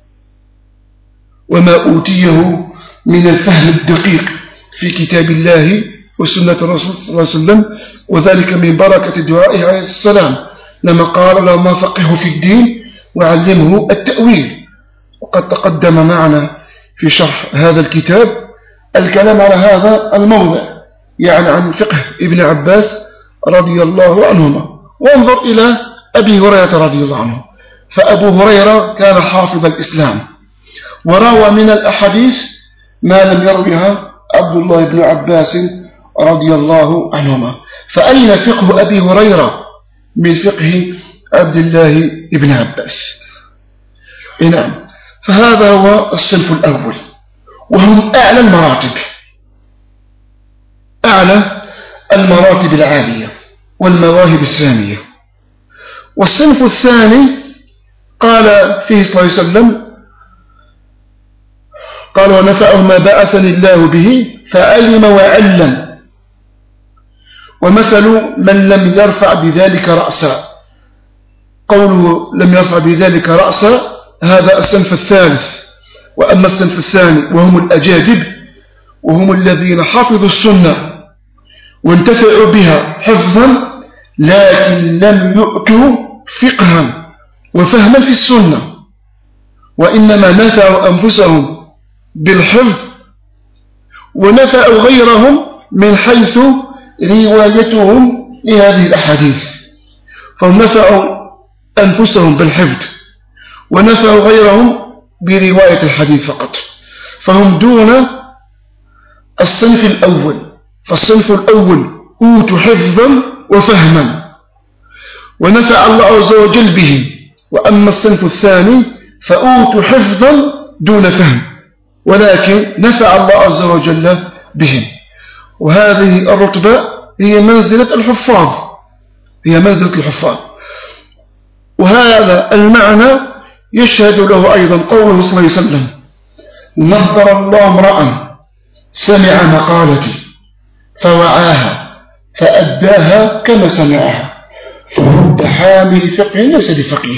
وما أوتيه من الفهم الدقيق في كتاب الله وسنة الرسول صلى الله عليه وسلم، وذلك من بركة دعائه عليه السلام لما قال له ما فقهه في الدين وعلمه التأويل. وقد تقدم معنا في شرح هذا الكتاب الكلام على هذا الموضع، يعني عن فقه ابن عباس رضي الله عنهما. وانظر إلى أبي هريرة رضي الله عنه، فأبو هريرة كان حافظ الإسلام وروى من الأحاديث ما لم يروها عبد الله بن عباس رضي الله عنهما. فأين فقه أبي هريرة من فقه عبد الله بن عباس؟ نعم. فهذا هو الصنف الأول، وهم أعلى المراتب، أعلى المراتب العالية والمواهب السامية. والصنف الثاني قال فيه صلى الله عليه وسلم، قال ونفعه ما بعثني الله به فعلم وعلم، ومثل من لم يرفع بذلك رأسا. قوله لم يرفع بذلك رأسا هذا الصنف الثالث. وأما الصنف الثاني وهم الأجادب، وهم الذين حفظوا السنة وانتفعوا بها حفظا، لكن لم يؤتوا فقها وفهما في السنة، وإنما نفعوا أنفسهم بالحفظ ونفعوا غيرهم من حيث روايتهم لهذه الأحاديث. فهم نفعوا أنفسهم بالحفظ ونفعوا غيرهم برواية الحديث فقط، فهم دون الصنف الأول. فالصنف الأول أوتوا حفظا وفهما ونفع الله عز وجل بهم، وأما الصنف الثاني فأوتوا حفظا دون فهم ولكن نفع الله عز وجل بهم. وهذه الرتبة هي منزلة الحفاظ، هي منزلة الحفاظ. وهذا المعنى يشهد له أيضا قوله صلى الله عليه وسلم: نظر الله امرأ سمع مقالتي فوعاها فأداها كما سمعها، فرب حامل فقه ليس بفقيه.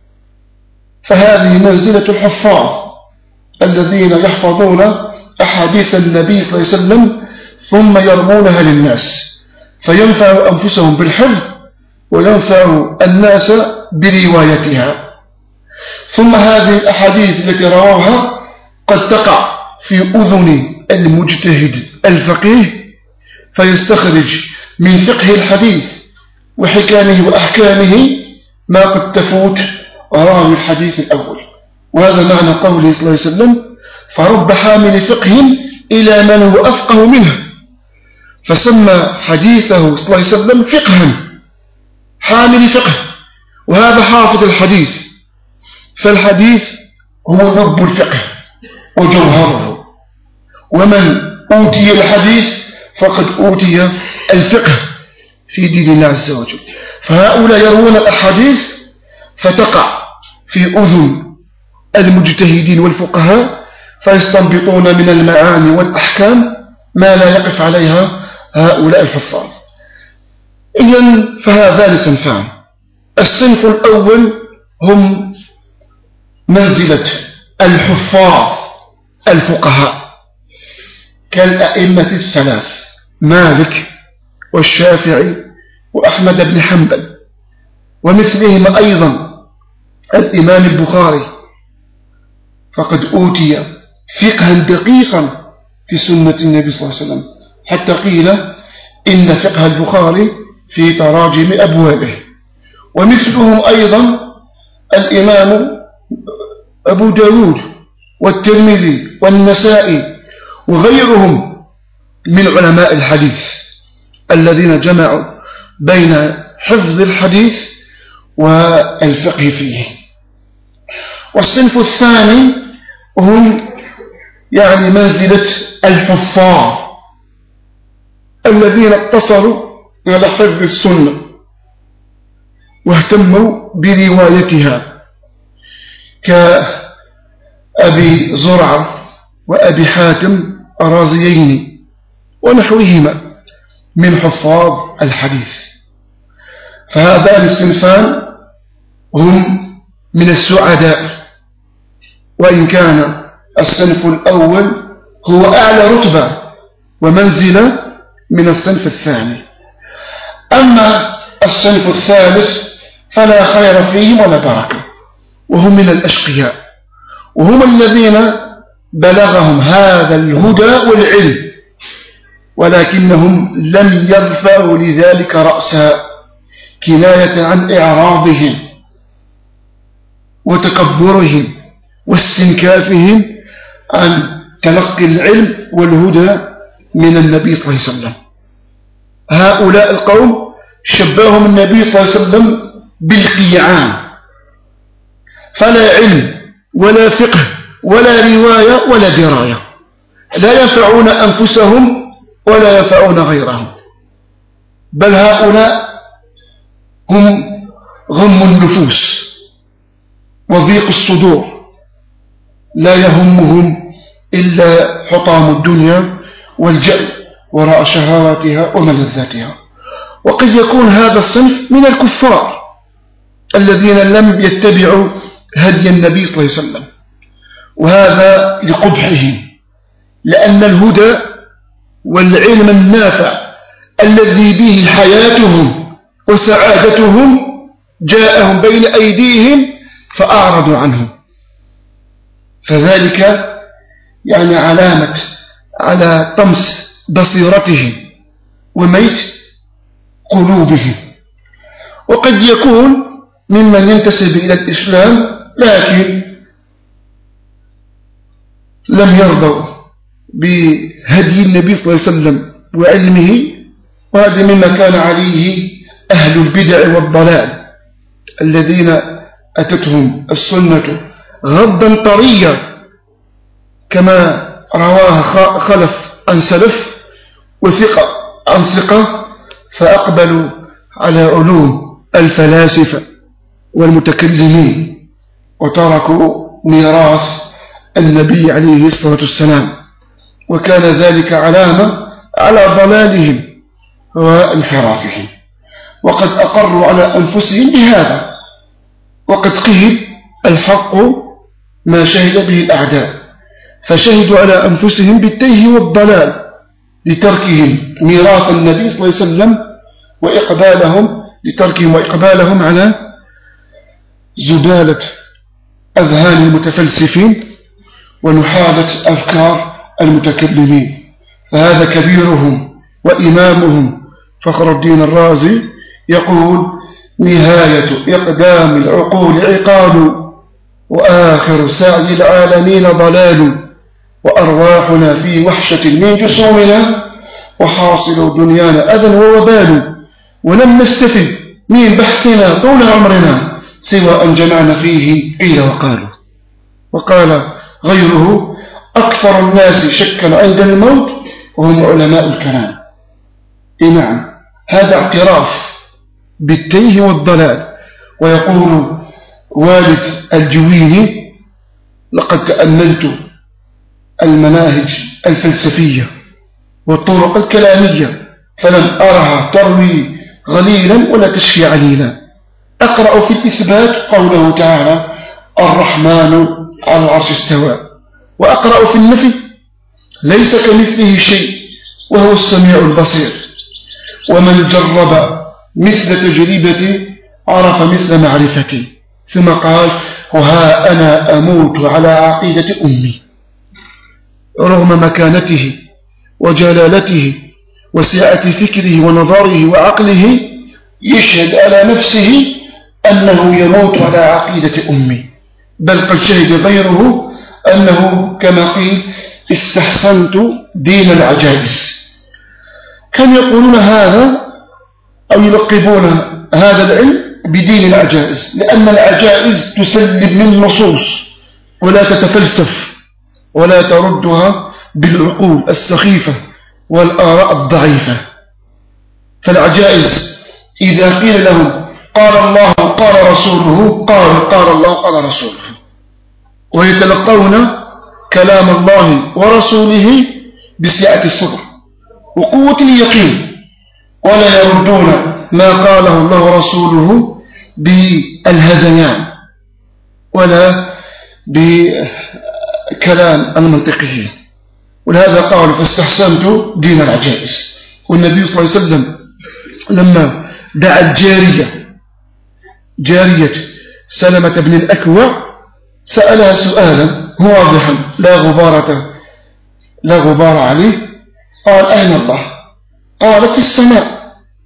فهذه منزلة الحفاظ الذين يحفظون أحاديث النبي صلى الله عليه وسلم ثم يرمونها للناس، فينفع أنفسهم بالحفظ وينفع الناس بروايتها. ثم هذه الأحاديث التي رواها قد تقع في أذن المجتهد الفقيه، فيستخرج من فقه الحديث وحكامه وأحكامه ما قد تفوت راوي الحديث الأول. وهذا معنى قوله صلى الله عليه وسلم: فرب حامل فقه إلى من هو أفقه منه. فسمى حديثه صلى الله عليه وسلم فقها، حامل فقه، وهذا حافظ الحديث. فالحديث هو لب الفقه وجوهره، ومن أوتي الحديث فقد أوتي الفقه في دين الله عز وجل. فهؤلاء يروون الأحاديث فتقع في أذن المجتهدين والفقهاء، فيستنبطون من المعاني والأحكام ما لا يقف عليها هؤلاء الحفاظ. إذن فهذان صنفان: الصنف الأول هم منزلة الحفاظ الفقهاء كالأئمة الثلاث مالك والشافعي وأحمد بن حنبل، ومثلهم أيضا الإمام البخاري، فقد أوتي فقها دقيقا في سنة النبي صلى الله عليه وسلم، حتى قيل إن فقه البخاري في تراجم أبوابه. ومثلهم أيضا الإمام أبو داود والترمذي والنسائي وغيرهم من علماء الحديث الذين جمعوا بين حفظ الحديث والفقه فيه. والصنف الثاني هم يعني منزلة الحفاظ الذين اقتصروا على حفظ السنة واهتموا بروايتها، كأبي زرعة وأبي حاتم الرازيين ونحوهما من حفاظ الحديث. فهذان الصنفان هم من السعداء، وإن كان الصنف الأول هو أعلى رتبة ومنزلة من الصنف الثاني. أما الصنف الثالث فلا خير فيهم ولا بركة، وهم من الأشقياء، وهم الذين بلغهم هذا الهدى والعلم ولكنهم لم يرفعوا لذلك رأسا، كناية عن إعراضهم وتكبرهم واستنكافهم عن تلقي العلم والهدى من النبي صلى الله عليه وسلم. هؤلاء القوم شبههم النبي صلى الله عليه وسلم بالقيعان، فلا علم ولا فقه ولا رواية ولا دراية، لا ينفعون أنفسهم ولا ينفعون غيرهم، بل هؤلاء هم غم النفوس وضيق الصدور، لا يهمهم إلا حطام الدنيا والجأل وراء شهواتها وملذاتها. وقد يكون هذا الصنف من الكفار الذين لم يتبعوا هدي النبي صلى الله عليه وسلم، وهذا لقبحهم، لأن الهدى والعلم النافع الذي به حياتهم وسعادتهم جاءهم بين أيديهم فأعرضوا عنه، فذلك يعني علامة على طمس بصيرتهم وميت قلوبهم. وقد يكون ممن ينتسب إلى الإسلام لكن لم يرضوا بهدي النبي صلى الله عليه وسلم وعلمه، وهذا مما كان عليه أهل البدع والضلال الذين أتتهم السنة غضا طريا كما رواها خلف عن سلف وثقة عن ثقة، فأقبلوا على علوم الفلاسفة والمتكلمين وتركوا ميراث النبي عليه الصلاة والسلام، وكان ذلك علامة على ضلالهم وانحرافهم، وقد أقروا على أنفسهم بهذا. وقد قيل الحق ما شهد به الأعداء، فشهدوا على أنفسهم بالتيه والضلال لتركهم ميراث النبي صلى الله عليه وسلم وإقبالهم على زبالة أذهان المتفلسفين ونحابة أفكار المتكلمين. فهذا كبيرهم وإمامهم فخر الدين الرازي يقول: نهاية إقدام العقول عقال، وآخر سعي العالمين ضلال، وأرواحنا في وحشة من جسومنا، وحاصل دنيانا أذى ووبال، ولم نستفد من بحثنا طول عمرنا سوى أن جمعنا فيه قيل وقالوا. وقال غيره: أكثر الناس شكا عند الموت وهم علماء الكلام. نعم، هذا اعتراف بالتيه والضلال. ويقول والد الجويني: لقد تأملت المناهج الفلسفية والطرق الكلامية فلم أرها تروي غليلا ولا تشفي عليلا. أقرأ في الإثبات قوله تعالى: الرحمن على العرش استوى، وأقرأ في النفي: ليس كمثله شيء وهو السميع البصير. ومن جرب مثل تجربتي عرف مثل معرفتي. ثم قال: وها أنا أموت على عقيدة أمي. رغم مكانته وجلالته وسعة فكره ونظره وعقله يشهد على نفسه أنه يموت على عقيدة أمي، بل قد شهد غيره أنه كما قيل: استحسنت دين العجائز. كانوا يقولون هذا أو يلقبون هذا العلم بدين العجائز، لأن العجائز تسلم من نصوص ولا تتفلسف ولا تردها بالعقول السخيفة والآراء الضعيفة. فالعجائز إذا قيل لهم قال الله قال رسوله قالوا قال الله قال رسوله، ويتلقون كلام الله ورسوله بسعة الصدر وقوة اليقين، ولا يردون ما قاله الله ورسوله بالهذيان ولا بكلام المنطقيين. ولهذا قالوا: فاستحسنت دين العجائز. والنبي صلى الله عليه وسلم لما دعا جارية سلمة بن الأكوع سألها سؤالا واضحا لا غبار عليه، قال: أين الله؟ قالت: في السماء.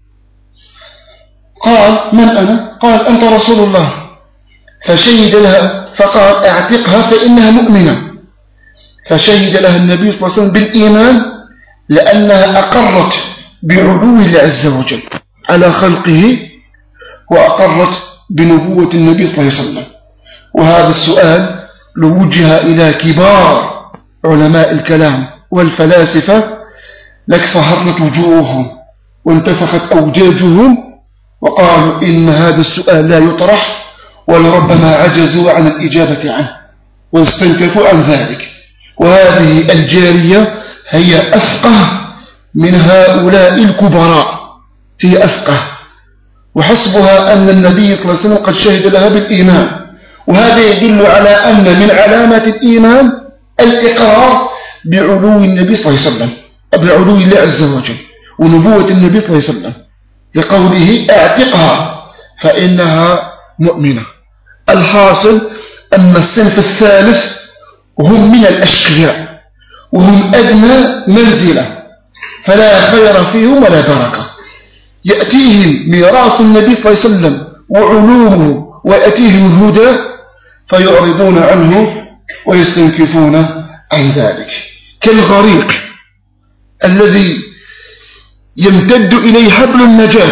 قال: من أنا؟ قال: أنت رسول الله. فشهد لها فقال: اعتقها فإنها مؤمنة. فشهد لها النبي صلى الله عليه وسلم بالإيمان لأنها أقرت بعلو الله عز وجل على خلقه وأقرت بنبوة النبي صلى الله عليه وسلم. وهذا السؤال لو وجه إلى كبار علماء الكلام والفلاسفة لاكفهرت وجوههم وانتفخت أوجاجهم وقالوا إن هذا السؤال لا يطرح، ولربما عجزوا عن الإجابة عنه واستنكفوا عن ذلك. وهذه الجارية هي أفقه من هؤلاء الكبراء، هي أفقه، وحسبها أن النبي صلى الله عليه وسلم قد شهد لها بالإيمان. وهذا يدل على أن من علامات الإيمان الإقرار بعلو النبي صلى الله عليه وسلم، بعلو الله عز وجل ونبوة النبي صلى الله عليه وسلم، لقوله اعتقها فإنها مؤمنة. الحاصل أن الصنف الثالث هم من الأشقياء وهم أدنى منزلة، فلا خير فيهم ولا بركة. يأتيهم ميراث النبي صلى الله عليه وسلم وعلومه ويأتيهم الهدى فيعرضون عنه ويستنكفون عن ذلك، كالغريق الذي يمتد إليه حبل النجاة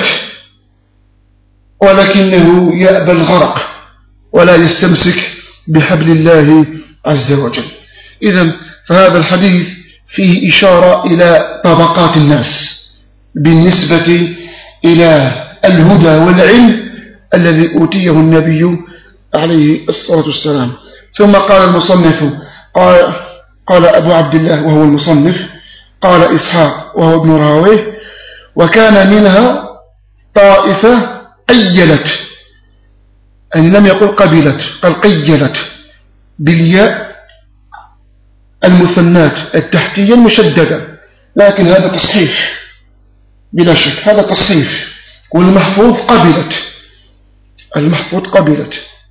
ولكنه يأبى الغرق ولا يستمسك بحبل الله عز وجل. إذن فهذا الحديث فيه إشارة إلى طبقات الناس بالنسبة إلى الهدى والعلم الذي أوتيه النبي عليه الصلاة والسلام. ثم قال المصنف قال أبو عبد الله وهو المصنف، قال إسحاق وهو ابن راويه: وكان منها طائفة قيلت، أن لم يقل قبلت، قال قيلت بالياء المثنات التحتية المشددة، لكن هذا تصحيف بلا شك، هذا تصحيف. والمحفوظ قبلت، المحفوظ قبلت.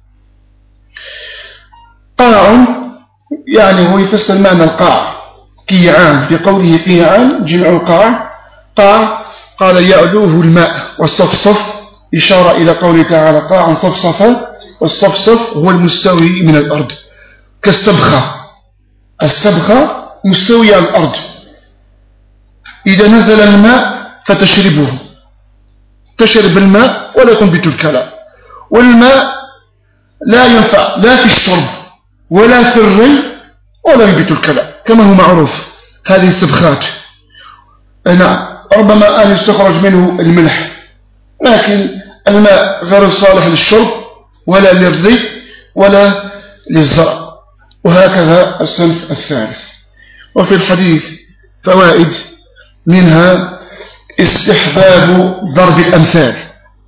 قاع يعني هو يفسر معنى القاع، كيعان، في قوله كيعان جمع قاع. قاع قال يعلوه الماء، والصفصف إشارة إلى قوله تعالى قاعا صفصفا، والصفصف هو المستوي من الأرض كالسبخة، السبخة مستوية على الأرض، إذا نزل الماء فتشربه، تشرب الماء ولا تنبت الكلى. والماء لا ينفع لا في الشرب ولا في الري ولا ينبت الكلى كما هو معروف. هذه السبخات نعم، ربما أن يستخرج منه الملح، لكن الماء غير صالح للشرب ولا للري ولا للزرع. وهكذا الصنف الثالث. وفي الحديث فوائد، منها استحباب ضرب الأمثال،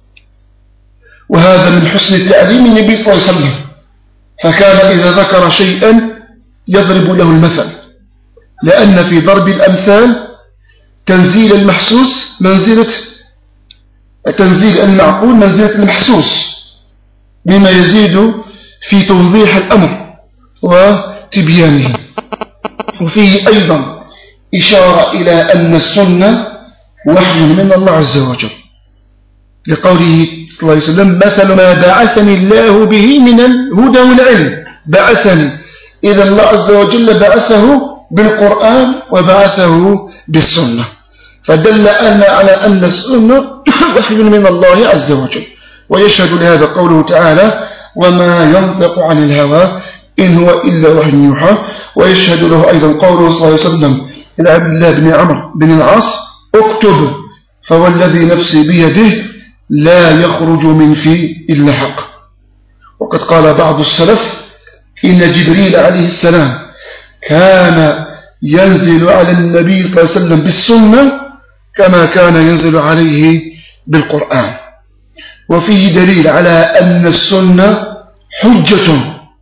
وهذا من حسن تعليم النبي صلى الله عليه وسلم، فكان إذا ذكر شيئا يضرب له المثل، لأن في ضرب الأمثال تنزيل المحسوس منزلة تنزيل المعقول منزلة المحسوس، بما يزيد في توضيح الأمر وتبيانه. وفيه أيضا إشارة إلى أن السنة وحي من الله عز وجل، لقوله صلى الله عليه وسلم مثل ما بعثني الله به من الهدى والعلم. بعثني، إذا الله عز وجل بعثه بالقرآن وبعثه بالسنة، فدل على أن السنة وحي من الله عز وجل. ويشهد لهذا قوله تعالى وما ينطق عن الهوى إن هو إلا وحي يوحى. ويشهد له أيضا قوله صلى الله عليه وسلم إلى عبد الله بن عمرو بن العاص اكتب فوالذي نفسي بيده لا يخرج من في إلا حق. وقد قال بعض السلف إن جبريل عليه السلام كان ينزل على النبي صلى الله عليه وسلم بالسنة كما كان ينزل عليه بالقرآن. وفيه دليل على أن السنة حجة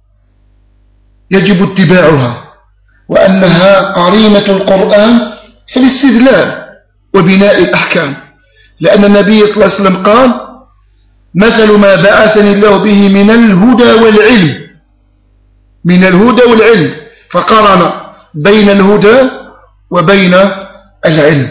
يجب اتباعها، وأنها قرينة القرآن في الاستدلال وبناء الأحكام، لأن النبي صلى الله عليه وسلم قال مثل ما بعثني الله به من الهدى والعلم، من الهدى والعلم، فقارن بين الهدى وبين العلم،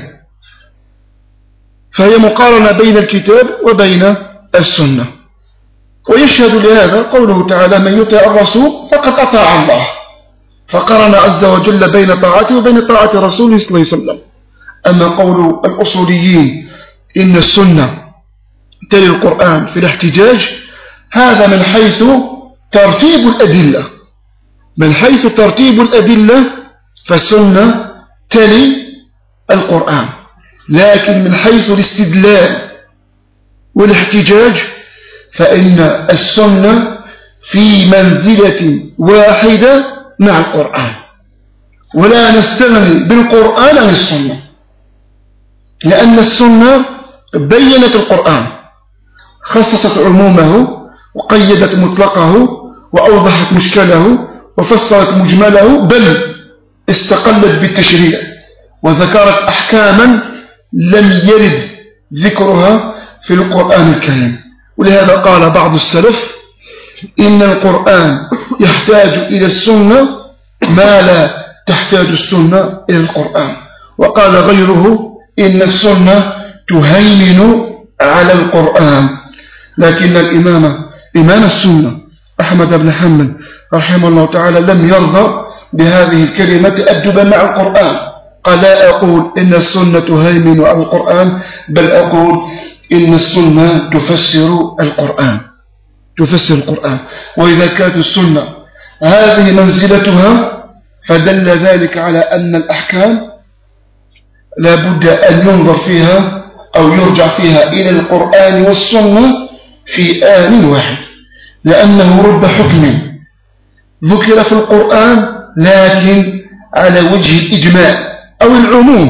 فهي مقارنة بين الكتاب وبين السنة. ويشهد لهذا قوله تعالى من يطع الرسول فقد أطاع الله، فقارن عز وجل بين طاعته وبين طاعة رسوله صلى الله عليه وسلم. أما قول الأصوليين إن السنة تلي القرآن في الاحتجاج، هذا من حيث ترتيب الأدلة، من حيث ترتيب الأدلة فالسنة تلي القرآن، لكن من حيث الاستدلال والاحتجاج فإن السنة في منزلة واحدة مع القرآن، ولا نستغني بالقرآن عن السنة، لأن السنة بينت القرآن، خصصت عمومه وقيدت مطلقه وأوضحت مشكله وفصلت مجمله، بل استقلت بالتشريع وذكرت أحكاما لم يرد ذكرها في القرآن الكريم. ولهذا قال بعض السلف إن القرآن يحتاج إلى السنة ما لا تحتاج السنة إلى القرآن، وقال غيره إن السنة تهيمن على القرآن. لكن إمام السنة أحمد بن حنبل رحمه الله تعالى لم يرضى بهذه الكلمة تأدبا مع القرآن، قال لا أقول إن السنة تهيمن على القرآن، بل أقول إن السنة تفسر القرآن، تفسر القرآن. وإذا كانت السنة هذه منزلتها فدل ذلك على أن الأحكام لا بد أن ينظر فيها أو يرجع فيها إلى القرآن والسنة في آن واحد، لأنه رب حكم ذكر في القرآن لكن على وجه الإجمال أو العموم،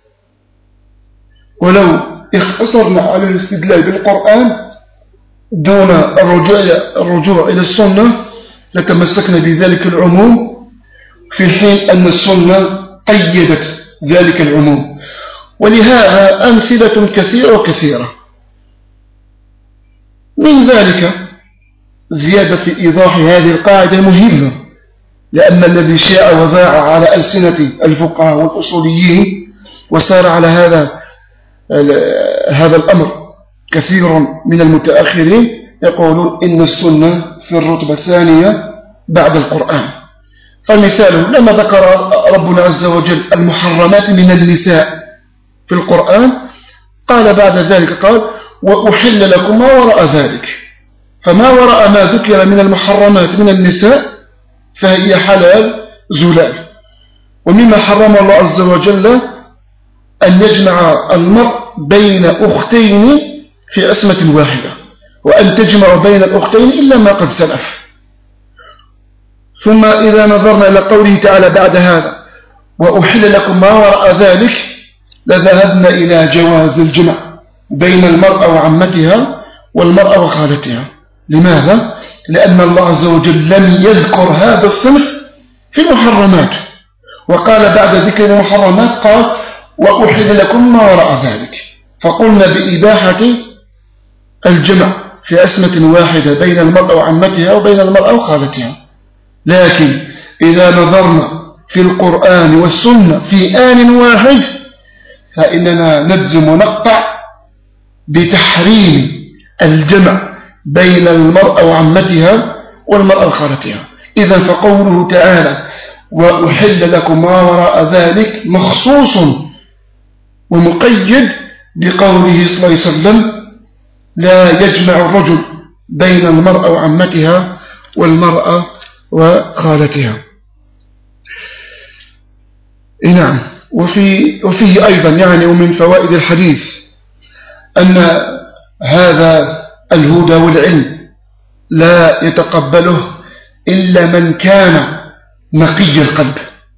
ولو اختصرنا على الاستدلال بالقرآن دون الرجوع إلى السنة لتمسكنا بذلك العموم، في حين أن السنة قيدت ذلك العموم. ولهذا أمثلة كثيرة وكثيرة، من ذلك زيادة في إيضاح هذه القاعدة المهمة، لأن الذي شاء وذاع على ألسنة الفقهاء والأصوليين وسار على هذا الأمر كثير من المتأخرين يقولون إن السنة في الرتبة الثانية بعد القرآن. فمثاله لما ذكر ربنا عز وجل المحرمات من النساء في القرآن قال بعد ذلك قال وأحل لكم ما وراء ذلك، فما وراء ما ذكر من المحرمات من النساء فهي حلال زلال. ومما حرم الله عز وجل أن يجمع المرء بين أختين في عصمة واحدة، وأن تجمع بين الأختين إلا ما قد سلف. ثم إذا نظرنا إلى قوله تعالى بعد هذا وأحل لكم ما وراء ذلك لذهبنا إلى جواز الجمع بين المرأة وعمتها والمرأة وخالتها. لماذا؟ لأن الله عز وجل لم يذكر هذا الصنف في المحرمات، وقال بعد ذكر المحرمات قال وأحل لكم ما وراء ذلك، فقلنا بإباحة الجمع في أسمة واحدة بين المرأة وعمتها وبين المرأة وخالتها. لكن إذا نظرنا في القرآن والسنة في آن واحد فإننا نجزم ونقطع بتحريم الجمع بين المرأة وعمتها والمرأة وخالتها. إذا فقوله تعالى وأحل لكم ما وراء ذلك مخصوص ومقيد بقوله صلى الله عليه وسلم لا يجمع الرجل بين المرأة وعمتها والمرأة وخالتها. نعم. وفيه أيضا يعني ومن فوائد الحديث أن هذا الهدى والعلم لا يتقبله إلا من كان نقي القلب،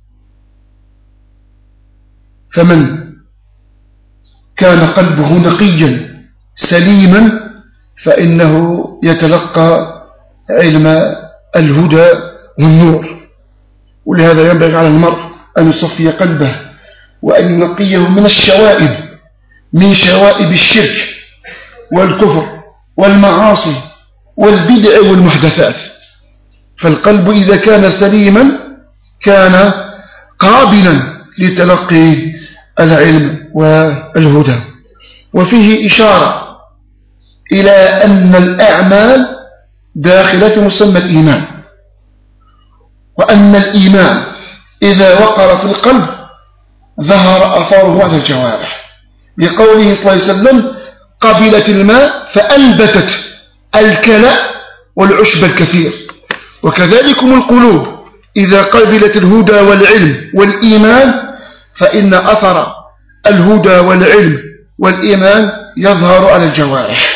فمن كان قلبه نقيا سليما فإنه يتلقى علم الهدى والنور. ولهذا ينبغي على المرء أن يصفي قلبه وأن ينقيه من الشوائب، من شوائب الشرك والكفر والمعاصي والبدع والمحدثات. فالقلب إذا كان سليما كان قابلا لتلقي العلم والهدى. وفيه إشارة إلى أن الأعمال داخلة مسمى الإيمان، وأن الإيمان إذا وقر في القلب ظهر أثاره على الجوارح، لقوله صلى الله عليه وسلم قبلت الماء فأنبتت الكلأ والعشب الكثير. وكذلكم القلوب إذا قبلت الهدى والعلم والإيمان فإن أثر الهدى والعلم والإيمان يظهر على الجوارح،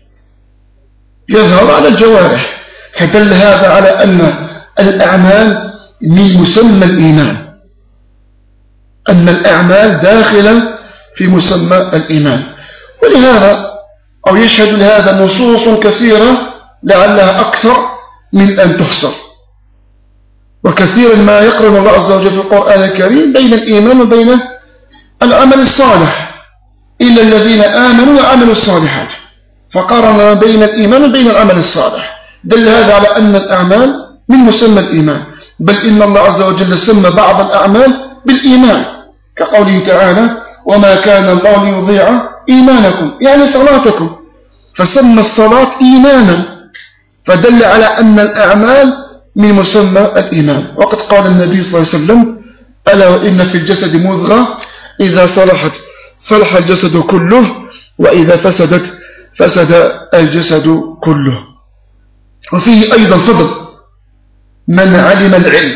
يظهر على الجوارح. فدل هذا على أن الأعمال من مسمى الإيمان، أن الأعمال داخلة في مسمى الإيمان. ولهذا أو يشهد لهذا نصوص كثيرة لعلها أكثر من أن تحصر. وكثيرا ما يقرن الله عز وجل في القرآن الكريم بين الإيمان وبين العمل الصالح، إلا الذين آمنوا وعملوا الصالحات، فقارن بين الإيمان وبين العمل الصالح. دل هذا على أن الأعمال من مسمى الإيمان، بل إن الله عز وجل سمى بعض الأعمال بالإيمان، كقوله تعالى وما كان الله ليضيع إيمانكم، يعني صلاتكم، فسمى الصلاة إيمانا، فدل على أن الأعمال من مسمى الإيمان. وقد قال النبي صلى الله عليه وسلم ألا وإن في الجسد مضغة إذا صلحت صلح الجسد كله وإذا فسدت فسد الجسد كله. وفيه أيضا فضل من علم العلم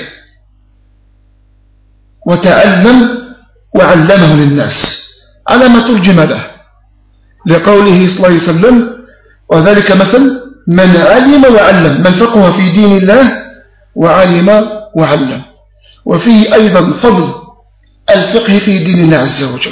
وتعلم وعلمه للناس على ما ترجم له، لقوله صلى الله عليه وسلم وذلك مثل من علم وعلم، من فقه في دين الله وعلم وعلم. وفيه أيضا فضل الفقه في دين الله عز وجل،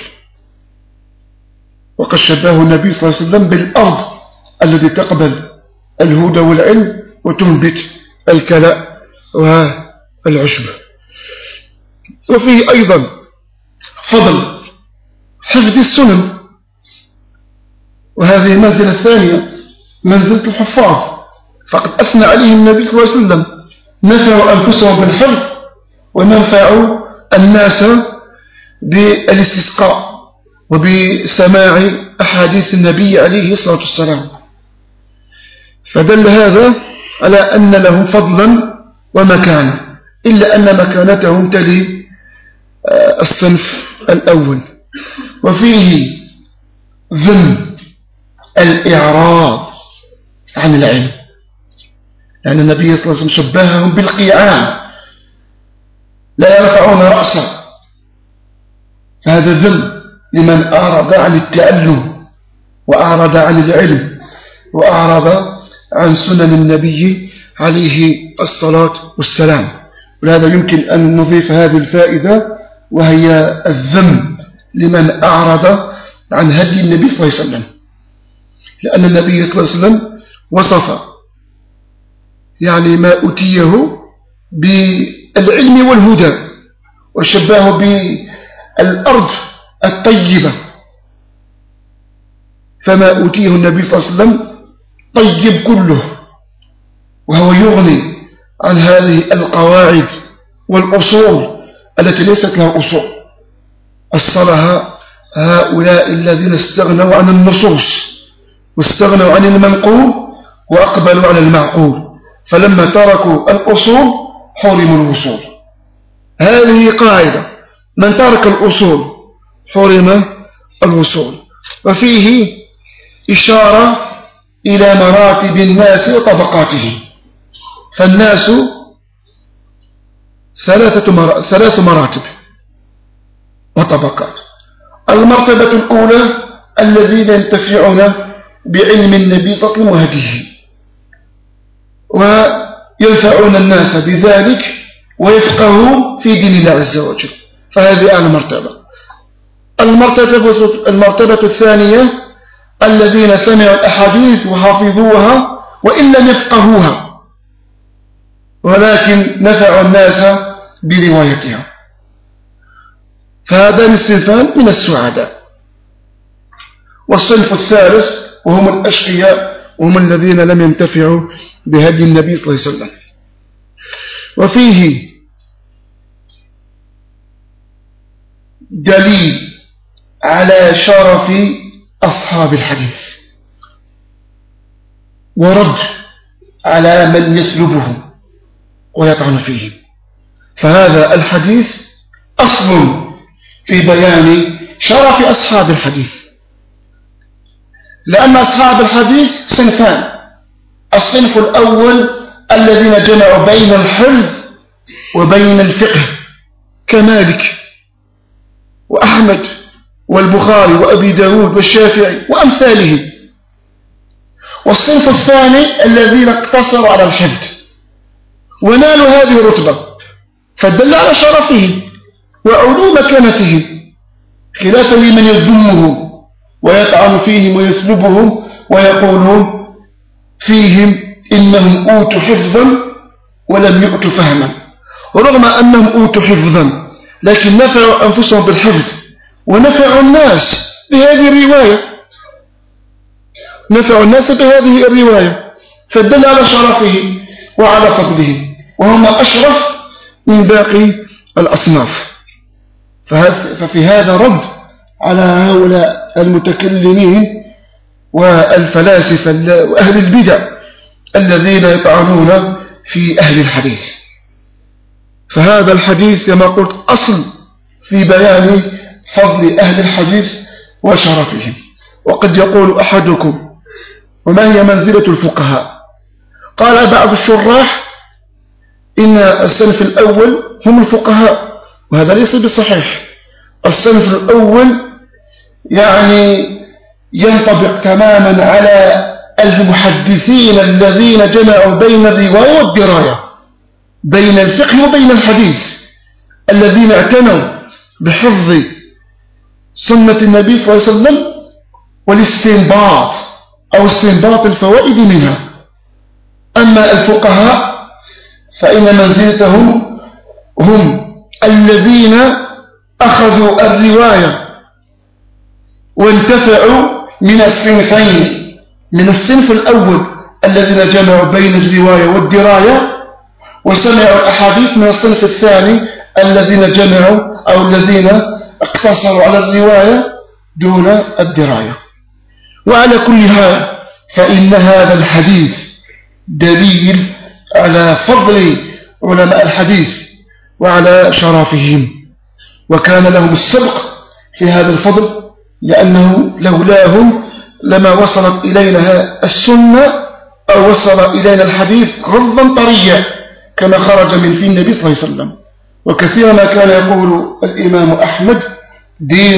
وقد شبهه النبي صلى الله عليه وسلم بالأرض التي تقبل الهدى والعلم وتنبت الكلاء والعشب. وفيه أيضا فضل حفظ السنن، وهذه المنزلة الثانية منزلة الحفاظ، فقد أثنى عليهم النبي صلى الله عليه وسلم نفعوا أنفسهم بالحفظ ونفعوا الناس بالاستسقاء وبسماع أحاديث النبي عليه الصلاة والسلام. فدل هذا على أن لهم فضلا ومكانة، إلا أن مكانتهم تلي الصنف الأول. وفيه ذم الإعراض عن العلم، لأن النبي صلى الله عليه وسلم شبههم بالقيعان لا يرفعون رأسا، فهذا ذم لمن أعرض عن التعلم وأعرض عن العلم وأعرض عن سنن النبي عليه الصلاة والسلام. ولهذا يمكن أن نضيف هذه الفائدة، وهي الذم لمن أعرض عن هدي النبي صلى الله عليه وسلم، لأن النبي صلى الله عليه وسلم وصف يعني ما أتيه بالعلم والهدى، وشبهه بالأرض الطيبة، فما أتيه النبي صلى الله عليه وسلم طيب كله، وهو يغني عن هذه القواعد والأصول التي ليست لها أصول أصلها هؤلاء الذين استغنوا عن النصوص واستغنوا عن المنقول وأقبلوا على المعقول، فلما تركوا الأصول حرموا الوصول. هذه قاعدة، من ترك الأصول حرم الوصول. وفيه إشارة إلى مراتب الناس وطبقاتهم، فالناس ثلاث مراتب وطبقات. المرتبة الأولى الذين ينتفعون بعلم النبي صلى الله عليه وسلم وهديه، وينفعون الناس بذلك ويفقهوا في دين الله عز وجل، فهذه أعلى مرتبة. المرتبة الثانية الذين سمعوا الأحاديث وحفظوها وإن لم يفقهوها، ولكن نفعوا الناس بروايتها، فهذان الصنفان من السعداء. والصنف الثالث وهم الأشقياء، وهم الذين لم ينتفعوا بهدي النبي صلى الله عليه وسلم. وفيه دليل على شرف أصحاب الحديث ورد على من يسلبهم ويطعن فيه، فهذا الحديث أصل في بيان شرف أصحاب الحديث، لأن أصحاب الحديث صنفان: الصنف الأول الذين جمعوا بين الحفظ وبين الفقه كمالك وأحمد والبخاري وأبي داود والشافعي وأمثالهم. والصنف الثاني الذين اقتصروا على الحفظ ونالوا هذه الرتبة، فدل على شرفهم وعلو مكانتهم، خلافا لمن يذمهم ويطعن فيهم ويسلبهم ويقولون فيهم إنهم أوتوا حفظا ولم يؤتوا فهما، ورغم أنهم أوتوا حفظا لكن نفعوا أنفسهم بالحفظ ونفعوا الناس بهذه الرواية، نفعوا الناس بهذه الرواية، فدل على شرفه وعلى فضله، وهم أشرف من باقي الأصناف. ففي هذا رد على هؤلاء المتكلمين والفلاسفة وأهل البدع الذين يطعنون في أهل الحديث. فهذا الحديث كما قلت أصل في بيان فضل أهل الحديث وشرفهم. وقد يقول أحدكم: وما هي منزلة الفقهاء؟ قال بعض الشراح: إن الصنف الأول هم الفقهاء، وهذا ليس بصحيح. الصنف الأول يعني ينطبق تماما على المحدثين الذين جمعوا بين الرواية والدراية، بين الفقه وبين الحديث، الذين اعتنوا بحفظ سنة النبي صلى الله عليه وسلم والاستنباط أو استنباط الفوائد منها. أما الفقهاء فإن منزلتهم هم الذين أخذوا الرواية وانتفعوا من الصنفين: من الصنف الأول الذين جمعوا بين الرواية والدراية، وسمعوا الأحاديث من الصنف الثاني الذين جمعوا أو الذين اقتصروا على الرواية دون الدراية. وعلى كل حال فإن هذا الحديث دليل على فضل علماء الحديث وعلى شرفهم، وكان لهم السبق في هذا الفضل، لأنه لولاهم لما وصلت إلينا السنة أو وصل إلينا الحديث غضا طريا كما خرج من في النبي صلى الله عليه وسلم. وكثيرا ما كان يقول الإمام أحمد: دين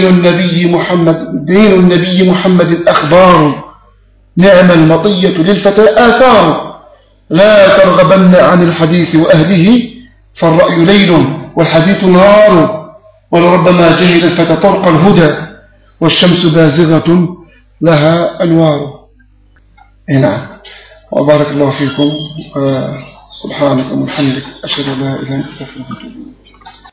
النبي محمد أخبار، نعم المطية للفتى آثار، لا ترغبن عن الحديث وأهله، فالرأي ليل والحديث نار، ولربما جهل الفتى طرق الهدى، والشمس بازغة لها أنوار. نعم. وبارك الله فيكم. سبحانك وبحمدك، أشهد أن لا إله إلا أنت، أستغفرك وأتوب إليك.